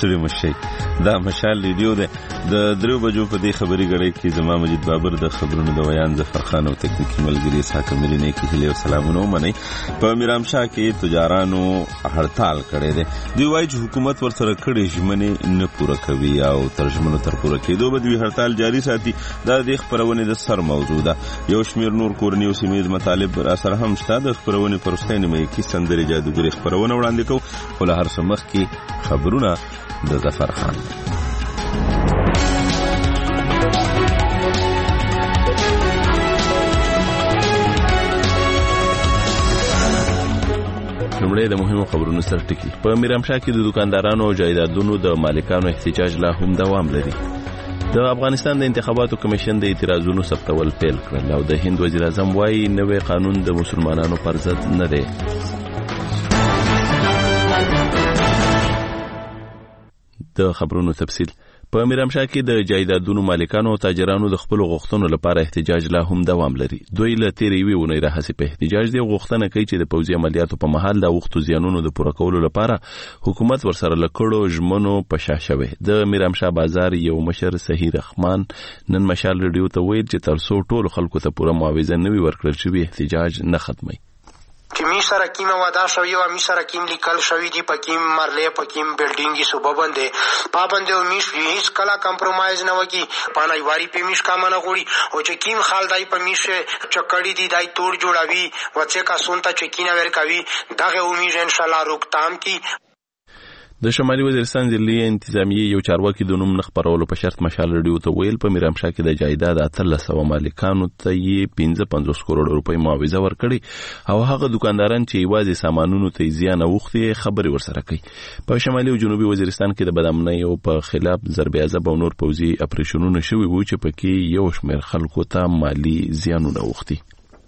ستړي مشي. دا مشال ریډیو ده د 3 بجو په دې خبري غړي کې زما مجید بابر د خبرونو د ویان ظفر خان او تکنیکی ملګری اسحاق ملینه کې هلي او سلامونه مني. په میرامشاه کې تجارانو هړتال کړي دي. دوی وايي چې حکومت ورسره کړي ژمنې نه پوره کوي او ترجمنو تر پوره کېدو به دوی هړتال جاری ساتي. دا د خبرونه د سر موضوع ده. یو شمیر نور کورنی او سیمه مطالب را سره هم شته. د خبرونه پرستانه مې کې سندري جادوګری خبرونه وړاندې کو. ول هر سمخ کې خبرونه د ظفر خان. لومړی د مهمو خبرونو سره ټکی. په میرامشاه کې د دکاندارانو او جایدادونو د مالکانو احتجاج لا هم دوام لري. د افغانستان د انتخاباتو کمیشن د اعتراضونو ثبتول پیل کړل او د هند وزیر اعظم وايي نوې قانون د مسلمانانو پر ضد نه دی. د خبرونو تفصیل. په میرامشاه کې د جایدادونو مالکانو او تاجرانو د خپل غوښتنو لپاره احتجاج لا هم دوام لري. دوی له تیرې وی ونې راهسي په احتجاج دی غوښتنه کوي چې د پوځي عملیاتو په محل د وختو زیانونو د پوره کولو لپاره حکومت ورسره لکړو ژمنو په شاشه. د میرامشاه بازار یو مشر صحیح رحمان نن مشال ریډیو ته ویل چې ترڅو ټول خلکو ته پوره معاوضه نه وي ورکړل شوی احتجاج نه ختمي. چې می سره کیم وعده شوی او می سره کیم لیکل شوی دی پکیم مرلې پکیم بلډینګي صوبه باندې پابند او میش هیڅ کلا کمپرمایز نه وکي پانای واری په میش کامنه غوړي او چې کیم خال دای په میش چکړی دی دای تور جوړاوي وڅه کا سونتا چکینه ور کوي دغه امید ان شاء الله روکتام کی. د شمالي وزیرستان ضلعي انتظامیه یو چارواکي د نوم نخبرولو په شرط مشال ریډیو ته ویل په میرامشاه کې د جایداد 1300 مالکانو ته یې 55 کروڑ روپۍ معاوضه ورکړي او هغه دکانداران چې یوازې سامانونو ته زیان اوختي خبري ورسره کوي. په شمالي او جنوبي وزیرستان کې د بدامنۍ او په خلاف ضرب عذاب او نور پوځي اپریشنونه شوي وو چې پکې یو شمېر خلکو ته مالی زیانونه اوختي.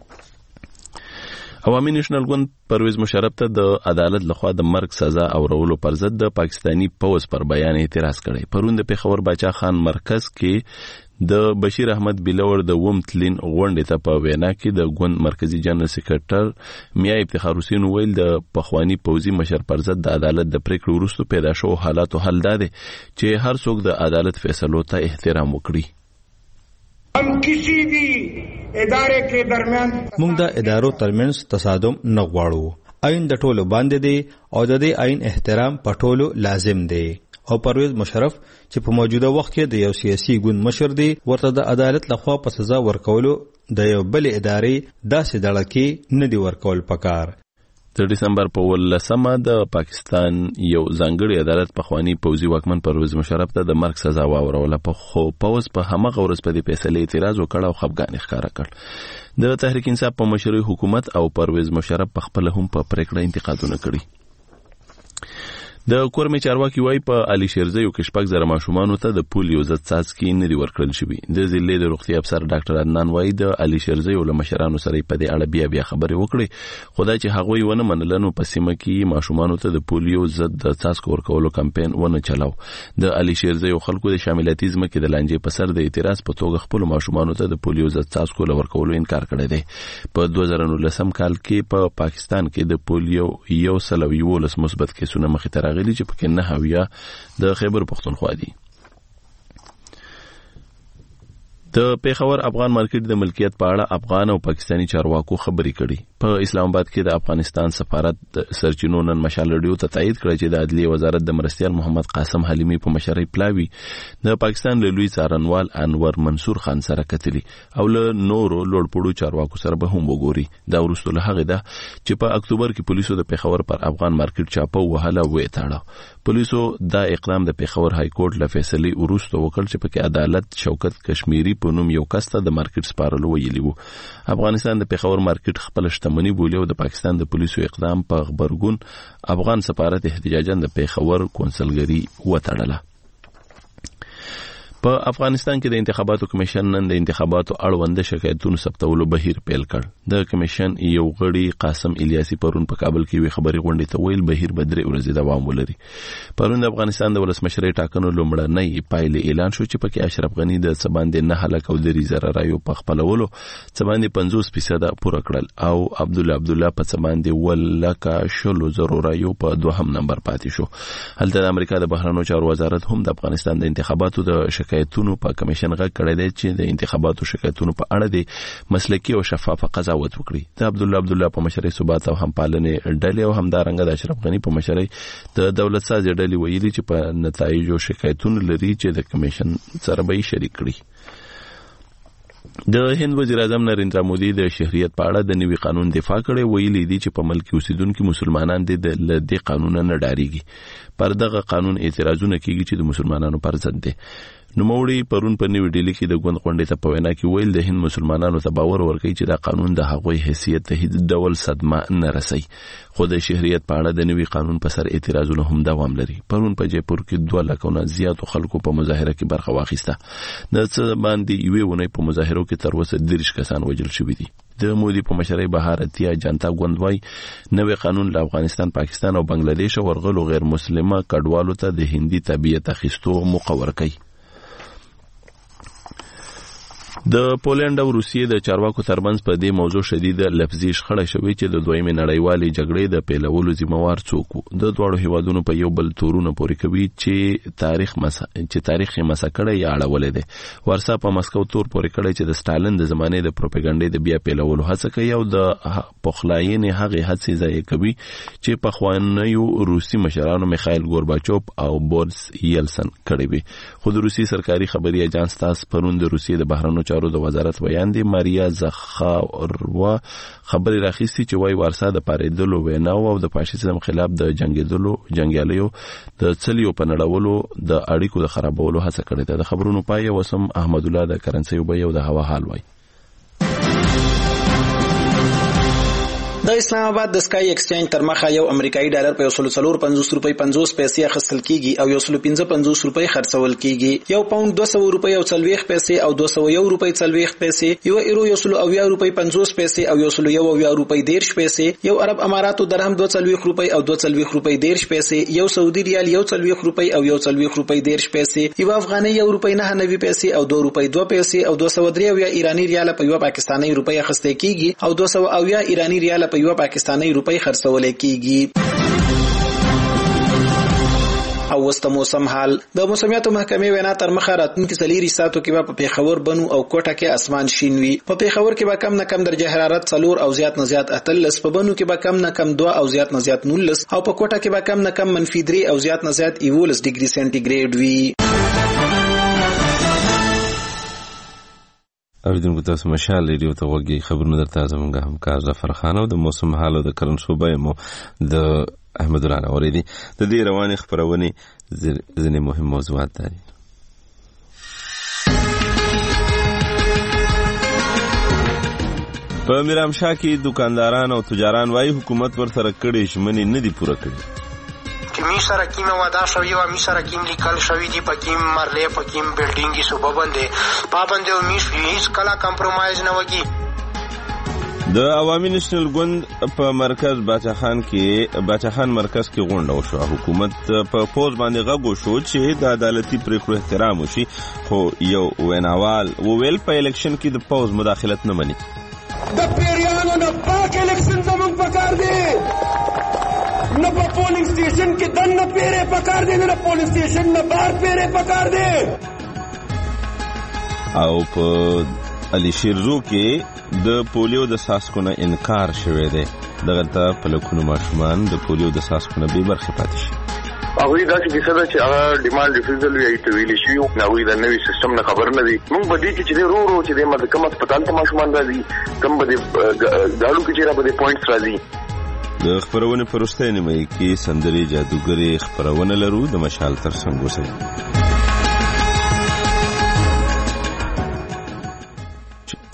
عوامي نېشنل ګوند پرویز مشرف ته د عدالت لخوا د مرګ سزا اورولو پر ضد د پاکستانی پوز پر بیان اعتراض کړی. پرون د پیښور باچا خان مرکز کې د بشیر احمد بلور د ومتلین غونډې ته په وینا کې د ګوند مرکزی جنرال سیکریټر میا افتخار حسین ویل د پخوانی پوزي مشر پر ضد د عدالت د پریکړو وروسته پیدا شو حالاتو حل داده چې هر څوک د عدالت فیصلو ته احترام وکړي. हम किसी भी ادارے के درمیان موږ د ادارو ترمنځ تصادم نه غواړو. عین د ټولو باندې دی او د دې عین احترام په ټولو لازم دی. او پرویز مشرف چې په موجوده وخت کې د یو سیاسي ګوند مشر دی ورته د عدالت لخوا په سزا ورکولو د یو بل ادارې داسې ډله کې نه دی ورکول پکار. د دسمبر په 18 د پاکستان یو ځانګړي عدالت پخوانی پوځي واکمن پرویز مشرف ته د مرګ سزا واوروله. په خو پوز په همغه ورځ په دې فیصله اعتراض وکړ او خفګان ښکارا کړ. د تحریک انصاف په مشرۍ حکومت او پرویز مشرف په خپل هم په پریکړه انتقادونه کړي. د کورمې چارواکي وای په علي شیرزی او کشپک زره ماشومان ته د پولیو ضد څاڅکي نه دی ورکړل شوی. د ضلع د روغتي افسر ډاکټر عدنان وای د علي شیرزی او مشرانو سره په دې اړه بیا خبرې وکړي. خدای چې هغه ونه منلنو په سیمه کې ماشومان ته د پولیو ضد څاڅکو ورکولو کمپاین ونه چلاو. د علي شیرزی او خلکو د شاملاتي ځمکې د لانجې په سر د اعتراض په توګه خپل ماشومان ته د پولیو ضد څاڅکو ورکولو انکار کړی دی. په 2019 کال کې په پاکستان کې د پولیو 111 مثبت کیسونه مخې ته راغلي چې پکې نه یا د خیبر پختونخوا دي. د پیښور افغان مارکیټ د ملکیت په اړه افغان او پاکستانی چارواکو خبري کړي. په اسلام آباد کې د افغانستان سفارت سرچینو نن مشال ریډیو ته تایید کړی چې د عدلیه وزارت د مرستیال محمد قاسم حلیمی په مشرۍ پلاوی د پاکستان له لوی څارنوال انور منصور خان سره کتلی او له نورو لوړپوړو چارواکو سره به هم وګوري. دا وروسته له هغه ده چې په اکتوبر کې پولیسو د پیښور پر افغان مارکیټ چاپه وهله وېتاړه. پولیسو دا اقدام د پیښور های کورټ له فیصلې وروسته وکړ چې پکې عدالت شوکت کشمیری په نوم یو کس ته د مارکیټ سپارلو ویلي وو. افغانستان د پیښور مارکیټ خپل شتمنۍ بولی او د پاکستان د پولیسو اقدام په خبرګون افغان سفارت احتجاجاً د پیښور کونسلګری وتړله. په افغانستان کې د انتخاباتو کمیشن نن د انتخاباتو اړوند شکایتونو ثبتولو بهیر پیل کړ. د کمیشن یو غړي قاسم الیاسی پرون په کابل کې وی خبري غونډې ته ویل بهیر بدري ورځې دوام ولري. پرون د افغانستان د ولسمشرۍ ټاکنو لومړنۍ پایلې اعلان شو چې پکې اشرف غنی د څباندې 9 لک او 3 رایو په خپلولو څباندې 50% پوره کړل او عبدالله په څباندې 1,00,000 رایو په 2 نمبر پاتې شو. هلته د امریکا د بهرنیو چارو وزارت هم د افغانستان د انتخاباتو د شکایتونو په کمیشن غږ کړی دی چې د انتخاباتو شکایتونو په اړه د مسلکي او شفافه قضاوت وکړي. د عبدالله په مشرۍ ثبات او همپالنې ډلې او همدارنګه د اشرف غنی په مشرۍ د دولت ساز ډلې ویلي چې په نتایجو شکایتونه لري چې د کمیشن سره به شریک کړي. د هند وزیر اعظم نریندرا مودي د شهریت په اړه د نوي قانون دفاع کړي. ویلي دي چې په ملک اوسیدونکو مسلمانان د دې قانون نه ډاریږي. پر دغه قانون اعتراضونه کیږي چې د مسلمانانو پر ضد دي. نوموړي پرون په نیو ډیلی کې د غوند غونډې ته په وینا کې ویل د هند مسلمانانو ته باور ورکړي چې دا قانون د هغوی حیثیت ته هیڅ ډول صدمه نه رسي. خو د شهریت په اړه د نوي قانون په سر اعتراضونه هم دوام لري. پرون په جیپور کې 2 لک نه زیاتو خلکو په مظاهره کې برخه واخیسته. د څه باندې یوې ونې په مظاهرو کې تر اوسه 30 کسان وژل شوي دي. د مودي په مشرۍ بهارتیا جنتا غوندوي نوې قانون له افغانستان، پاکستان او بنگلاديش ورغلو غیر مسلمه کډوالو ته د هندي طبيعت اخیستو مقرر کړي. د پولند او روسیې د چارواکو ترمنځ په دې موضوع شدید لفظي شخړه شوې چې د دویمې نړیوالې جګړې د پیلولو ذمہوار څوک وو. د دواړو هیوادونو په یو بل تورونه پورې کوي چې تاریخ یې مسکړه یا اړولې ده. ورسا په مسکو تور پورې کړی چې د ستالین د زمانې د پروپاګاندا د بیا پیلولو هڅه کوي او د پخلاینې هغه هڅې ځای کوي چې په خوانیو روسي مشرانو میخائیل گورباچوف او بوریس یلسن کړی وي. خو د روسي سرکاري خبري اژانس تاس پرون د روسي د بهرنیو چارو د وزارت بیان دی ماریا زخاروا خبري راخیستي چې وای ورسا د پاریدلو ویناو او د فاشیزم خلاف د جنگیالیو د چلیو په نړولو د اړیکو د خرابولو هڅه کړې ده. د خبرونو پای وسم احمد الله د کرنسي وبې او د هوا حال وای. د اسلام آباد د سکای ایکسچینج تر مخه یو امریکایي ډالر په 150 روپۍ 50 پیسې اخیستل کیږي او 155 روپۍ خرڅول کیږي. یو پاوند 200 روپۍ او 40 پیسې او 201 روپۍ 40 پیسې، یو ایرو 120 روپۍ 50 پیسې او 101 روپۍ 10 پیسې، یو عرب اماراتو درهم 240 روپۍ او 240 روپۍ 10 پیسې، یو سعودي ریال 140 روپۍ او 140 روپۍ 10 پیسې، یو افغاني 1 روپۍ 99 پیسې او 2 روپۍ 2 پیسې او 203 ایرانی ریال په یو پاکستانی روپۍ اخیستل کیږي او 200 ایرانی ریال په یو پاکستانی روپۍ خرڅول کیږي. او وست موسم حال د موسمیاتو محکمې وینا تر مخه راتلونکي 4 ساعتو کې په پیښور بنو او کوټه کې اسمان شین وي. په پیښور کې به کم نه کم درجه حرارت 4 او زیات نه زیات 13، په بنو کې به کم نه کم 2 او زیات نه زیات 19 او په کوټه کې به کم نه کم -3 او زیات نه زیات 11 ډیګري سنټیګریډ وي. اوریدونکو تاسو مشال ریډیو ته وګورئ. خبرونه درته زموږ همکار ظفر خان او د موسم حال او د کرن صوبه مو د احمد الله اوریدي. د دې رواني خبرونه ځینې مهم موضوعات دي. په میرامشاه کې دکانداران او تجاران وايي حکومت ورسره کړي ژمنې نه دي پوره کړي. می سره کیمه ودا شوی او می سره کیم لیکل شوی دی پکیم مرلې پکیم بلډینګي صوبه باندې پابند او می هیڅ کلا کمپرمایز نه وکي. د عوامي نېشنل ګوند په مرکز باچاخان مرکز کې غونډه وشوه. حکومت په پوز باندې غږ وشو چې د عدالتي پریکړو احترام وشي، خو یو ویناوال وویل په الیکشن کې د پوز مداخلت نه مني. د پیریانو نه پاک الیکشن زموږ پکار دی، نه په پولینګ سټیشن کې دنه پیره پکار دی، نه پولینګ سټیشن نه بار پیره پکار دی. او په علي شیرزو کې د پولیو د ساسکو نه انکار شوی دی. دغه ته په لکونو ماشومان د پولیو د ساسکو نه بې برخې پاتې شي. هغوی داسې کیسه ده چې هغه ډیمانډ ریفیوزل وایي ته ویلې شوي، هغوی د نوي سیسټم نه خبر نه دي. موږ به دې کې چې دی رو چې دی کوم هسپتال ته ماشومان راځي، کوم به دې ګاړو کې چې را به دې پوینټس راځي. د خبرونه په وروستۍ نیمایي کې سندري جادوګرې خبرونه لرو. د مشال تر څنګ اوسئ.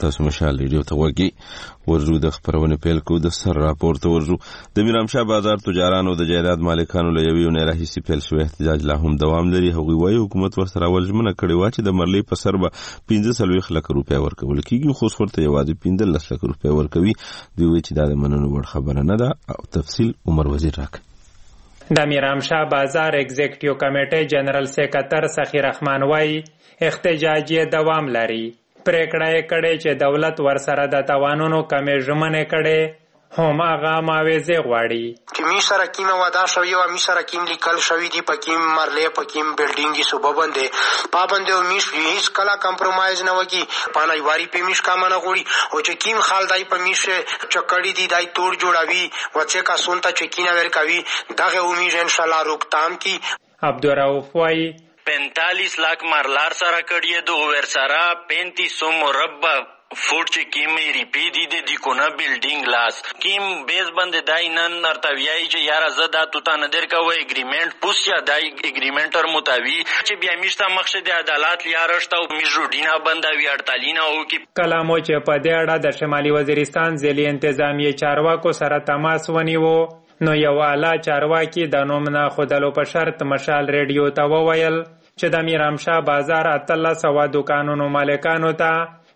تاسو مشال ریډیو ته وګورئ. ورزو د خبرونه پیل کو د سر راپور ته ورزو. د میرامشاه بازار تجارانو د جایداد مالکانو له یوې نه راهیسي پیل شوی احتجاج لا هم دوام لري. هغوی وايي حکومت ورسره ولجمنه کړې و چې د مرلۍ په سر به 15 لک روپۍ ورکول کیږي، خو ورته یوازې 15 لک روپۍ ورکوي. دوی وایي چې دا د مننو وړ خبره نه ده. او تفصیل عمر وزیر راکړي. د میرامشاه بازار ایگزیکټیو کمیټې جنرال سیکرټر سخی رحمان وايي احتجاج یې دوام لري. پریکړه یې کړې چې دولت ورسره د توانونو کمې ژمنې کړې، هم هغه معاوضې غواړي. چې می سره کیمه وعده شوی او می سره کیم لیکل شوی دی، پکیم مرلې پکیم بلډینګي صوبه باندې پابند او میش هیڅ کلا کمپرمایز نه وکي. پانای واری په میش کا منه غوړي او چې کیم خال دای په میش چکړی دی دای توړ جوړاوي وڅه کا سونتا چکینه ور کوي. دغه امید ان شاء الله روکتام کی. عبدالرؤف وايي 45 लाख मारलार सारा कड़िए दो वर सारा 3500 मुरब्बा फुट चे कीमे रिपी दी दे दी कोना बिल्डिंग लास कीम बेस बंदे दाई नन अर्तावियाई चे यारा जदा तुता नदर का वो एग्रीमेंट पुस्या दाई एग्रीमेंट और मुतावी चे बिया मिश्ता मकसद अदालत लिया रश्ता मिजरूडीना बंदावी अड़तालीना हो की कलामो चे पदेड़ा د شمالي وزیرستان ځلې انتظامیه چارواکو سره تماس ونیو. نو یو اعلی چارواکي د نوم نه خودلو په شرط مشال ریډیو ته وویل چې د میرامشاه بازار 1300 دکانونو مالکانو ته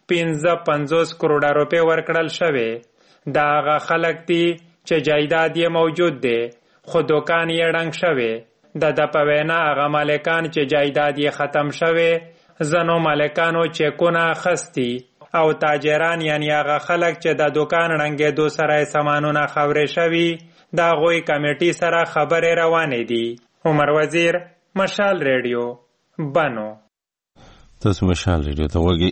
55 کروڑه روپۍ ورکړل شوې. دا هغه خلک دي چې جایداد یې موجود دی خو دکان یې ړنګ شوی. د په وینا هغه مالکان چې جایداد یې ختم شوی ځنو مالکانو چیکونه اخیستي او تاجران یعنی هغه خلک چې د دکان ړنګېدو سره یې سامانونه خاورې شوي د هغوی کمیټې سره خبرې روانې دي. عمر وزیر، مشال ریډیو، بنو. تاسو مشال ریډیو ته وګورئ.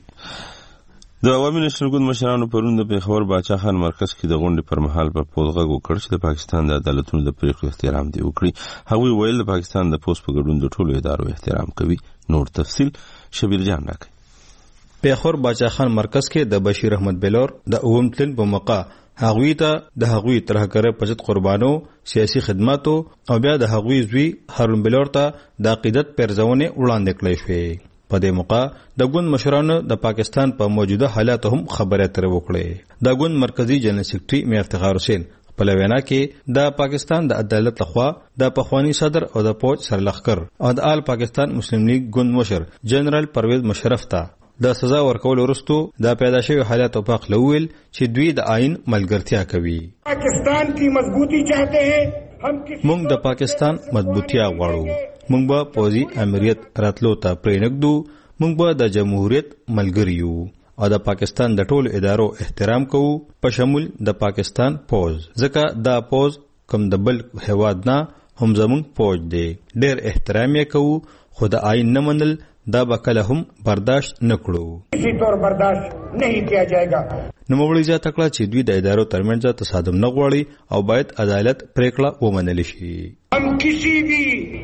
د عوامي نېشنل ګوند مشرانو پرون د پېښور باچا خان مرکز کې د غونډې پر مهال په پوز غږ وکړ چې د پاکستان د عدالتونو د پریکړو احترام دی وکړي. هغوی ویل د پاکستان د پوز په ګډون د ټولو ادارو احترام کوي. نور تفصیل شبیر جان راکړي. پېښور باچا خان مرکز کې د بشیر احمد بلور د اوم تلن په موقع هغوی ته د هغوی ترهګره پجت قربانو سیاسي خدماتو او بیا د هغوی زوی هارون بلور ته د عقیدت پرځونه وړاندې کړې شوې. په دې موقع د ګوند مشرانو د پاکستان په موجوده حالاتو هم خبرې اترې وکړې. د ګوند مرکزی جنرال سیکریټري میر افتخار حسین په وینا کې د پاکستان د عدالت لخوا د پخوانی صدر او د فوج سرلښکر او د آل پاکستان مسلم لیگ ګوند مشر جنرال پرویز مشرف ته د سزا ورکول وروسته د پیدا شوی حالات په اړه ویل چې دوی د آئین ملګرتیا کوي. पाकिस्तान की मजबूती चाहते हैं हम موږ د پاکستان مضبوطیا غواړو. موږ به پوزي امریت راتلو ته پرېنګدو. موږ به د جمهوریت ملګری یو او د پاکستان د ټولو ادارو احترام کوو په شمول د پاکستان پوز. ځکه دا پوز کوم د بل هواد نه هم زموږ پوز دی. ډېر احترام یې کوو خو د آئین نه منل دا به کله هم برداشت نکړو. किसी तौर बर्दाश्त नहीं किया जाएगा. نوموړي زیاته کړه چې دوی د ادارو ترمنځ تصادم نه غواړي او باید عدالت پریکړه ومنل شي. हम किसी भी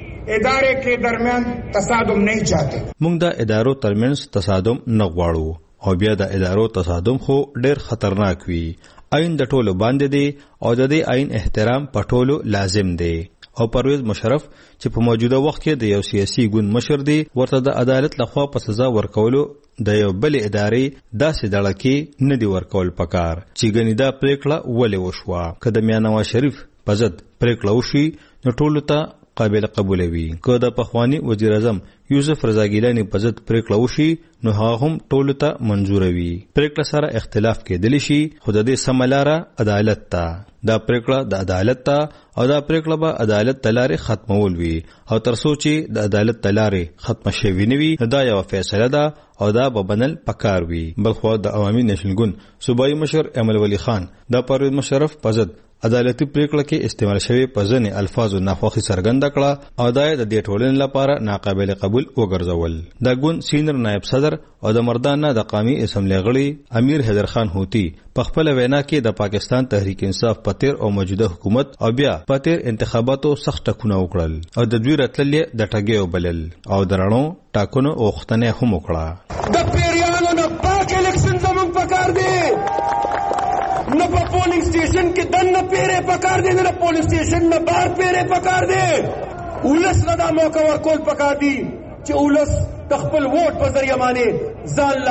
ادارے के दरमियान تصادم नहीं चाहते. موږ د ادارو ترمنځ تصادم نه غواړو او بیا د ادارو تصادم خو ډېر خطرناک وي. آئین د ټولو باندې دی او د دې آئین احترام په ټولو لازم دی. او پرویز مشرف چې په موجوده وخت کې د یو سیاسي ګوند مشر دی ورته د عدالت لخوا په سزا ورکولو د یو بل ادارې داسې ډله کې نه دی ورکول پکار چې ګنې دا پریکړه ولې وشوه. که د میاں نواز شریف په ضد پریکړه وشي نو ټولو ته قابل قبول وي. که د پخوانی وزیر اعظم یوسف رضا ګیلانی په ضد پریکړه وشي نو هغه هم ټولو ته منظور وي. پریکړه سره اختلاف کېدلی شي خو د دې سمه لاره عدالت ته. دا پریکړه د عدالت ته او دا پریکړه به عدالت تلارې ختمول وي او تر څو چې د عدالت تلارې ختم شوي نه وي دا یو فیصله ده او دا به بنل پکار وي. بلخو د عوامي نېشنل ګوند صوبایي مشر امل ولی خان د پرویز مشرف په ضد عدالتي پریکړه کې استعمال شوی په ځینې الفاظو ناخوښي څرګنده کړه او دا د دې ټولنې لپاره ناقابل قبول وګرځول. د ګوند سینر نائب صدر او د مردان د قومي اسمبلی غړي امیر حیدر خان هوتی په خپل وینا کې د پاکستان تحریک انصاف پتیر او موجوده حکومت او بیا پتیر انتخاباتو سخت ټکونه وکړل او د دوی راتللې د ټګي وبلل او درانو ټاکنو اوختنه هم وکړه. د پیریانو نه پاک الیکشن زموږ پکار دی. न पोलिंग स्टेशन के दन न पेरे पकार दे न पोलिंग स्टेशन न बाहर पेरे पकार दे. उलस लदा मौका वर कोल पकार दी چې اولس تخپل ووټ په ذریعہ باندې ځان لا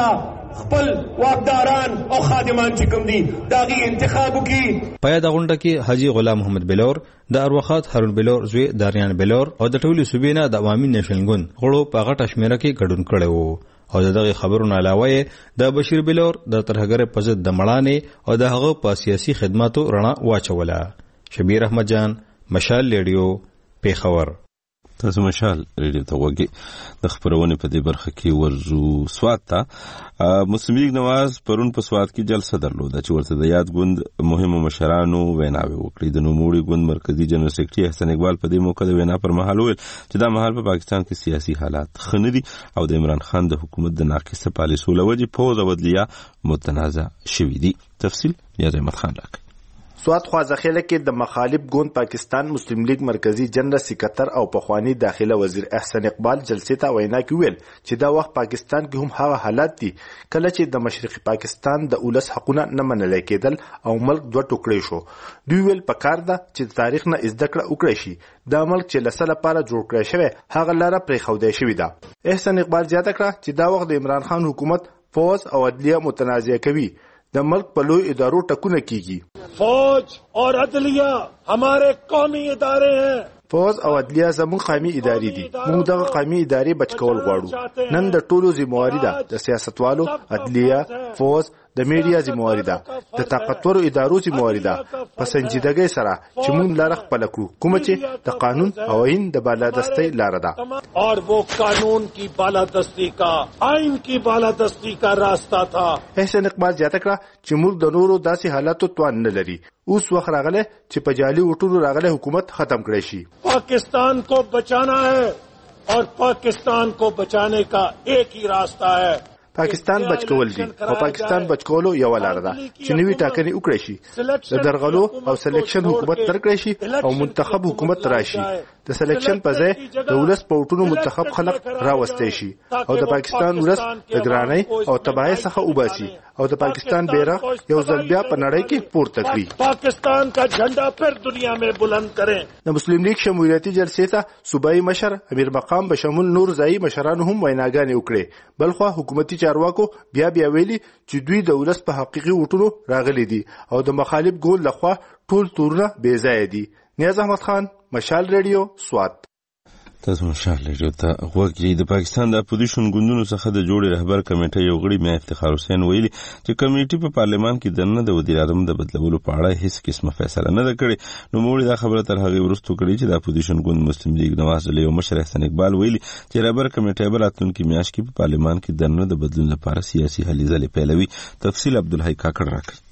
خپل واقداران او خادمان چې کوم دي داغي انتخاب وکي. په یاد غونډه کې حاجی غلام محمد بلور، د اروخات هارون بلور زوی داریان بلور او د ټولي صوبې نه د عوامي نېشنل ګوند غړو په غټه شمیره کې ګډون کړی وو. او دغه خبرونو علاوه د بشیر بلور د ترهګر په ضد د مړانې او د هغه په سیاسي خدماتو رڼا واچوله. شبیر احمد جان، مشال ریډیو، پیښور. تاسو مشال ریډیو ته وګورئ. د خبرونه په دې برخه کې ورزو سوات ته مسلم لیگ نواز پرون په سوات کې جلسه درلوده چې ورته د یاد ګوند مهمو مشرانو ویناوي وکړي. د نوموړي ګوند مرکزی جنرال سیکریټري احسان اقبال په دې موقع د وینا پر مهال ویل چې دا مهال په پاکستان کې سیاسي حالات ښه دي او د عمران خان د حکومت د ناقصه پالیسو له وجې پوز او عدلیه متنازع شوي دي. تفصیل یا احمد خان راکړي. سوات خوازخیله کې د مخالف ګوند پاکستان مسلم لیگ مرکزی جنرال سکرټر او پخوانی داخله وزیر احسان اقبال جلسې ته وینا کې ویل چې دا وخت پاکستان کې هم هغه حالات دي کله چې د مشرقي پاکستان د اولس حقونه نه منل کېدل او ملک دوه ټوکړې شو. دوی ویل پکار ده چې تاریخ نه زده کړه وکړي شي. دا ملک چې لسله لپاره جوړ کړی شوی هغه لاره پرې خودای شوی ده. احسان اقبال زیاته کړه چې دا وخت د عمران خان حکومت فوج او عدلیه متنازع کوي. د ملک په لوی ادارو ټکونه کیږي. فوج اور عدلیہ ہمارے قومی ادارے ہیں. فوج او عدلیه زموږ قومي ادارې دي. موږ دغه قومي ادارې بچکول غواړو. نن د ټولو ذمہواری ده د سیاستوالو، عدلیه، فوج، د میډیا ذمہواری ده، د طاقتورو ادارو ذمہواری ده په سنجیدګۍ سره چې موږ لاره خپل کړو کوم چې د قانون او آئین د بالادستۍ لاره ده. اور وہ قانون کی بالادستی کا، آئین کی بالادستی کا راستہ تھا. احسان اقبال زیاته کړه چې موږ د نورو داسې حالاتو توان نه لري. اوس وخت راغله چې په جعلي وټونو راغله حکومت ختم کړي شي. پاکستان کو بچانا ہے اور پاکستان کو بچانے کا ایک ہی راستہ ہے. پاکستان بچکول دي او پاکستان بچکولو یو لار ده چې نوی ټاکنې وکړي شي، د درغلو او سلیکشن حکومت ترکړي شي او منتخب حکومت راشي. د سلیکشن په ځای د ولس په وټونو منتخب خلک راوستي شي او د پاکستان ولس د ګرانۍ او تباہی څخه وباسي او د پاکستان بیرغ یو ځل بیا په نړۍ کې پورته کړي. پاکستان کا جھنڈا پھر دنیا میں بلند کریں. د مسلم لیگ شمولیتي جلسې ته صوبایي مشر امیر مقام بشمول نور ځای مشرانو هم ویناګانې وکړي. بلخو حکومتي چارواکو بیا ویلي چې دوی د ولس په حقيقي وټونو راغلي دي او د مخالف ګوند لخوا ټول تورونه بې ځای دي. نیاز احمد خان، مشال ریډیو، سوات. تاسو مشال ریډیو ته وګورئ. د پاکستان د اپوزیشن ګوندونو څخه د جوړې رهبر کمیټې یو غړي میا افتخار حسین ویلي چې کمیټې په پارلمان کې دنه د وزیر اعظم د بدلولو په اړه هیڅ قسمه فیصله نه کړې. نو موږ دا خبره تر هغه وروسته کړې چې د اپوزیشن ګوند مسلم لیگ نواز له مشر احسان اقبال ویلي چې رهبر کمیټې به راتلونکي میاشت کې په پارلمان کې دنه د بدلون لپاره سیاسي هلې ځلې پیلوي. تفصیل عبدالحی کاکړ راکړي.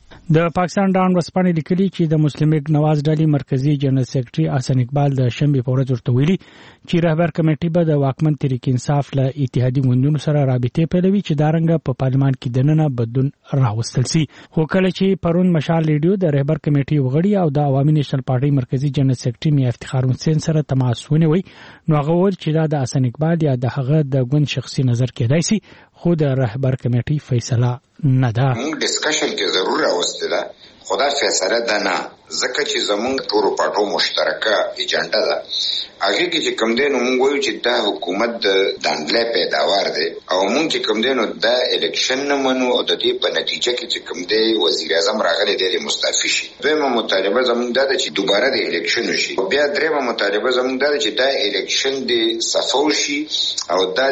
د پاکستان ډان ورسپانې لیکلي چې د مسلم لیگ نواز ډلې مرکزی جنرال سیکریټري احسان اقبال د شنبې په ورځ ورته ویلي چې رهبر کمیټې به د واکمن تحریک انصاف له اتحادي ګوندونو سره رابطې پیلوي چې دارنګه په پارلمان کې دننه بدلون راوستل سي. خو کله چې پرون مشال ریډیو د رهبر کمیټې وغړي او د عوامي نېشنل پارټي مرکزی جنرال سیکریټري میا افتخار حسین سره تماس ونیوي نو هغه وویل چې دا د احسان اقبال یا د هغه د ګوند شخصي نظر کېدای سي خو د رهبر کمیټې فیصله نه ده. موږ ډسکشن کې ضرور راوستله خدا فیصله ده نه ځکه چې زمونږ ټولو پاټو مشترکه ایجنډا ده. هغه کې چې کوم دی نو موږ وایو چې دا حکومت د دانډلې پیداوار دی او موږ چې کوم دی نو دا الیکشن نه منو او د دې په نتیجه کې چې کوم دی وزیر اعظم راغلی دی مستعفي شي. دویمه مطالبه زموږ دا ده چې دوباره د الیکشن وشي. بیا دریمه مطالبه زموږ دا ده چې دا الیکشن دی صفو شي او دا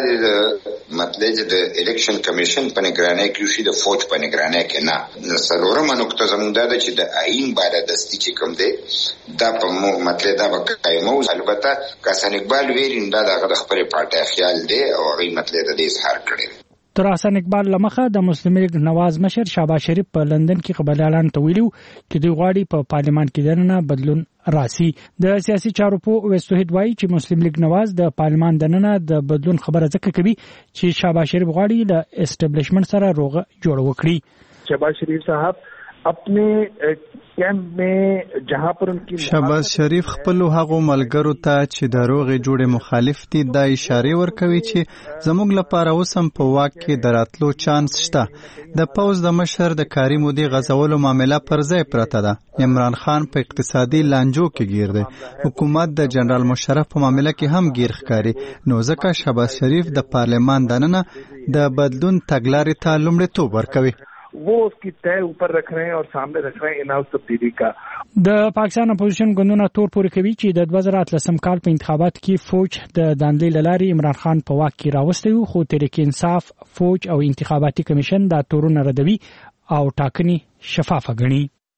د مطلب د الیکشن کمیشن په نگرانی کې شي د فوج په نگرانی کې نه. څلورمه نقطه زموږ دا ده چې د آئین بالادستي چې کوم دی دا په مطلب دا به قایمو. البته احسان اقبال ویلي دا د خپل پارټي خیال دی او هغه مطلب د اظهار کړی. تر احسان اقبال لمخه د مسلم لیگ نواز مشر شهباز شریف په لندن کې خبر اعلان تویلو چې دوی غواړي په پارلمان کې دننه بدلون راسي. د سیاسي چارو په وسوهد وایي چې مسلم لیگ نواز د پارلمان دننه د بدلون خبره ځکه کوي چې شهباز شریف غواړي له اسټابلیشمنت سره روغه جوړ وکړي. شهباز شریف صاحب अपने कैंप में जहां पर उनकी شهباز شریف خپل هغو ملګرو ته چې د روغې جوړې مخالف دي دا اشاره ورکوي چې زموږ لپاره اوس هم په واک کې دراتلو چانس شته. د پوز د مشر د کاري مودې غځولو معامله پر ځای پرته ده. عمران خان په اقتصادي لانجو کې گیر دی. حکومت د جنرال مشرف په معامله کې هم گیر ښکاري. نو ځکه شهباز شریف د پارلمان دننه د بدلون تګلارې ته لومړیتوب ورکوي. वो उसकी तय ऊपर रख रहे हैं और सामने रख रहे हैं इनाउस तब्दीली का. د پاکستان اپوزیشن ګوندونه تور پورې کوي چې د 2013 کال په انتخاباتو کې فوج د دانلې لاري عمران خان په واک کې راوستي خو تحریک انصاف فوج او انتخاباتي کمیشن دا تورونه ردوي او ټاکنې شفافه ګڼي.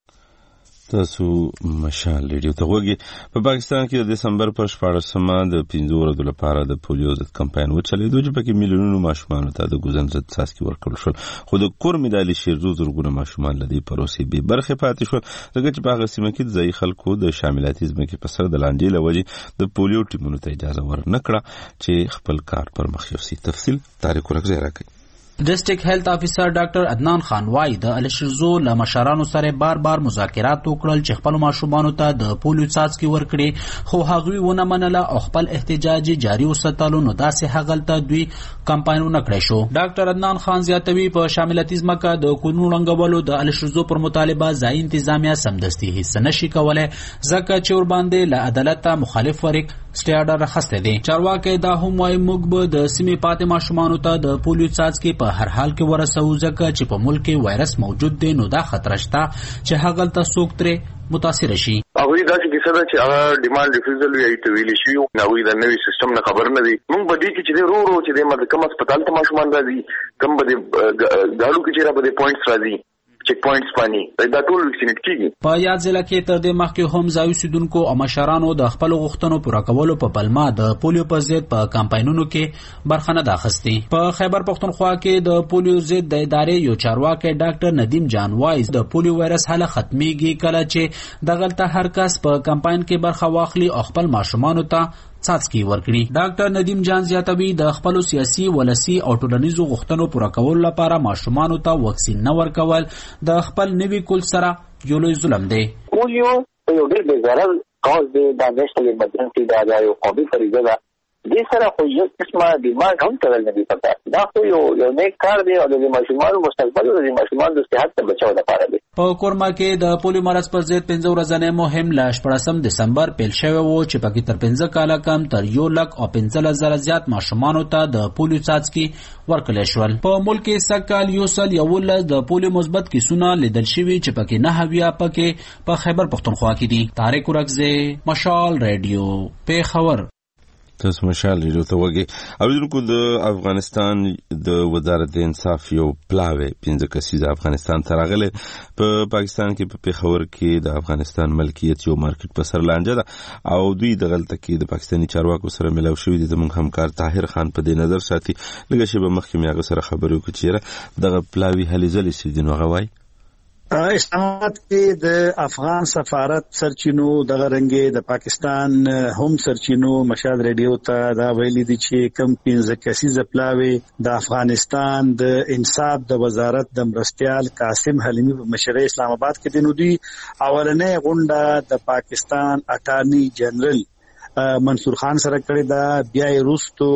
تاسو مشال ریډیو ته وګورئ. په پاکستان کې د دسمبر په 14مه د 15 ورځو لپاره د پولیو ضد کمپاین وچلېدو چې پکې میلیونونو ماشومان ته د ګوزن ضد څاڅکي ورکړل شول. خو د کور مدالي شیرزو زرګونه ماشومان لدی پروسې به برخه پاتې شول ځکه چې په هغه سیمه کې ځای خلکو د شاملاتي ځمکې په سر د لاندې لوجې د پولیو ټیمونو ته اجازه ورنکړه چې خپل کار پر مخ یوسي. تفصیل طارق ورغزی راکړي. ډسټریکټ هیلث افیسر ډاکټر عدنان خان وايي د الشرزو له مشرانو سره بار مذاکرات وکړل چې خپل ماشومانو ته د پولیو څاڅکي ورکړي خو هغوی ونه منله او خپل احتجاج جاري وساتلو. نو داسې هغلته دوی کمپاینونه کړی شو. ډاکټر عدنان خان زیاتوي په شاملاتي ځمکه د کورونو رنګولو د الشرزو پر مطالبه ځای انتظامیه سمدستي هیڅ نشي کولای ځکه چې ور باندې له عدالت مخالف ورک سټیاډر راخسته دي. چارواکي دا هم وايي موږ به د سیمې پاتې ماشومانو ته د پولیو څاڅکي په هر حال کې ورسوو ځکه چې په ملک کې وایرس موجود دی. نو دا خطر شته چې هغلته څوک ترې متاثر شي. هغوی داسې کیسه ده چې هغه ډیمانډ ریفیوزل وایي ته ویلي شوي هغوی د نوي سیستم نه خبر نه دي. موږ په دې کې چې رو چې د کوم هسپتال ته ماشومان راځي کوم به د ګاډو کې چې را به د پوینټس راځي چیک پوینټس باندې دا ټول ویکسینیټ کیږي. په یاد ځله کې تر دې مخکې هم ځای اوسیدونکو او مشرانو د خپل غوښتنو پوره کولو په پلمه د پولیو پر ضد په کمپاینونو کې برخه نه اخیستې. په خیبر پښتونخوا کې د پولیو ضد د ادارې یو چارواکي ډاکټر ندیم جان وايي د پولیو وایرس حاله ختميږي کله چې دغلته هر کس په کمپاین کې برخه واخلي او خپل ماشومانو ته څاڅکي ورکړي. ډاکټر ندیم جان زیاتوي د خپل سیاسي ولسی او ټولنیزو غوښتنو پوره کولو لپاره ماشومانو ته واکسین نه ورکول د خپل نوي کول سره یو لوی ظلم دی. پولیو یو ډېر بې ضرر کاز دی. دا نېشنل ایمرجنسي دا یو قومي فریضه ده. دې سره خو یو قسمه ډیمانډ هم تړل نه دي پکار. دا خو یو نیک کار دی او د ماشومانو مستقبل او د ماشومانو د صحت ته بچاو لپاره دی. په کورما کې د پولیو مرض پر ضد 15 ورځې مهم له 14 دسمبر پیل شوی و چې پکې تر 15 کاله کم تر 1,15,000 زیات ماشومانو ته د پولیو څاڅکي ورکړل شول. په ملک کې سکهال یو سل یو ل د پولیو مثبت کیسونه لیدل شوي چې پکې 9 پکې په خیبر پښتونخوا کې دي. طارق ورغزی مشال ریډیو پیښور. تاسو مشال ریډیو ته وګورئ. اوریدونکو د افغانستان د وزارت انصاف یو پلاوی 15 کسیزه افغانستان ته راغله. په پاکستان کې په پیښور کې د افغانستان ملکیت یو مارکیټ په سر لانجه ده او دوی دغلته کې د پاکستاني چارواکو سره ملاو شوی دي. زموږ همکار طاهر خان په دې نظر ساتي. لږه شی به مخکې مې هغه سره خبرې وکړې چې دغه پلاوی هلې ځلې سیدین وغوي. اسلام آباد کې د افغان سفارت سرچینو دغه رنګې د پاکستان هم سرچینو مشال ریډیو ته دا ویلي دي چې کم 15 کسیزه پلاوی د افغانستان د انصاف د وزارت د مرستيال قاسم حلیمی په مشرۍ اسلام آباد کې د نودي اولنې غونډه د پاکستان اټارنی جنرال منصور خان سره کړی دا. بیا وروستو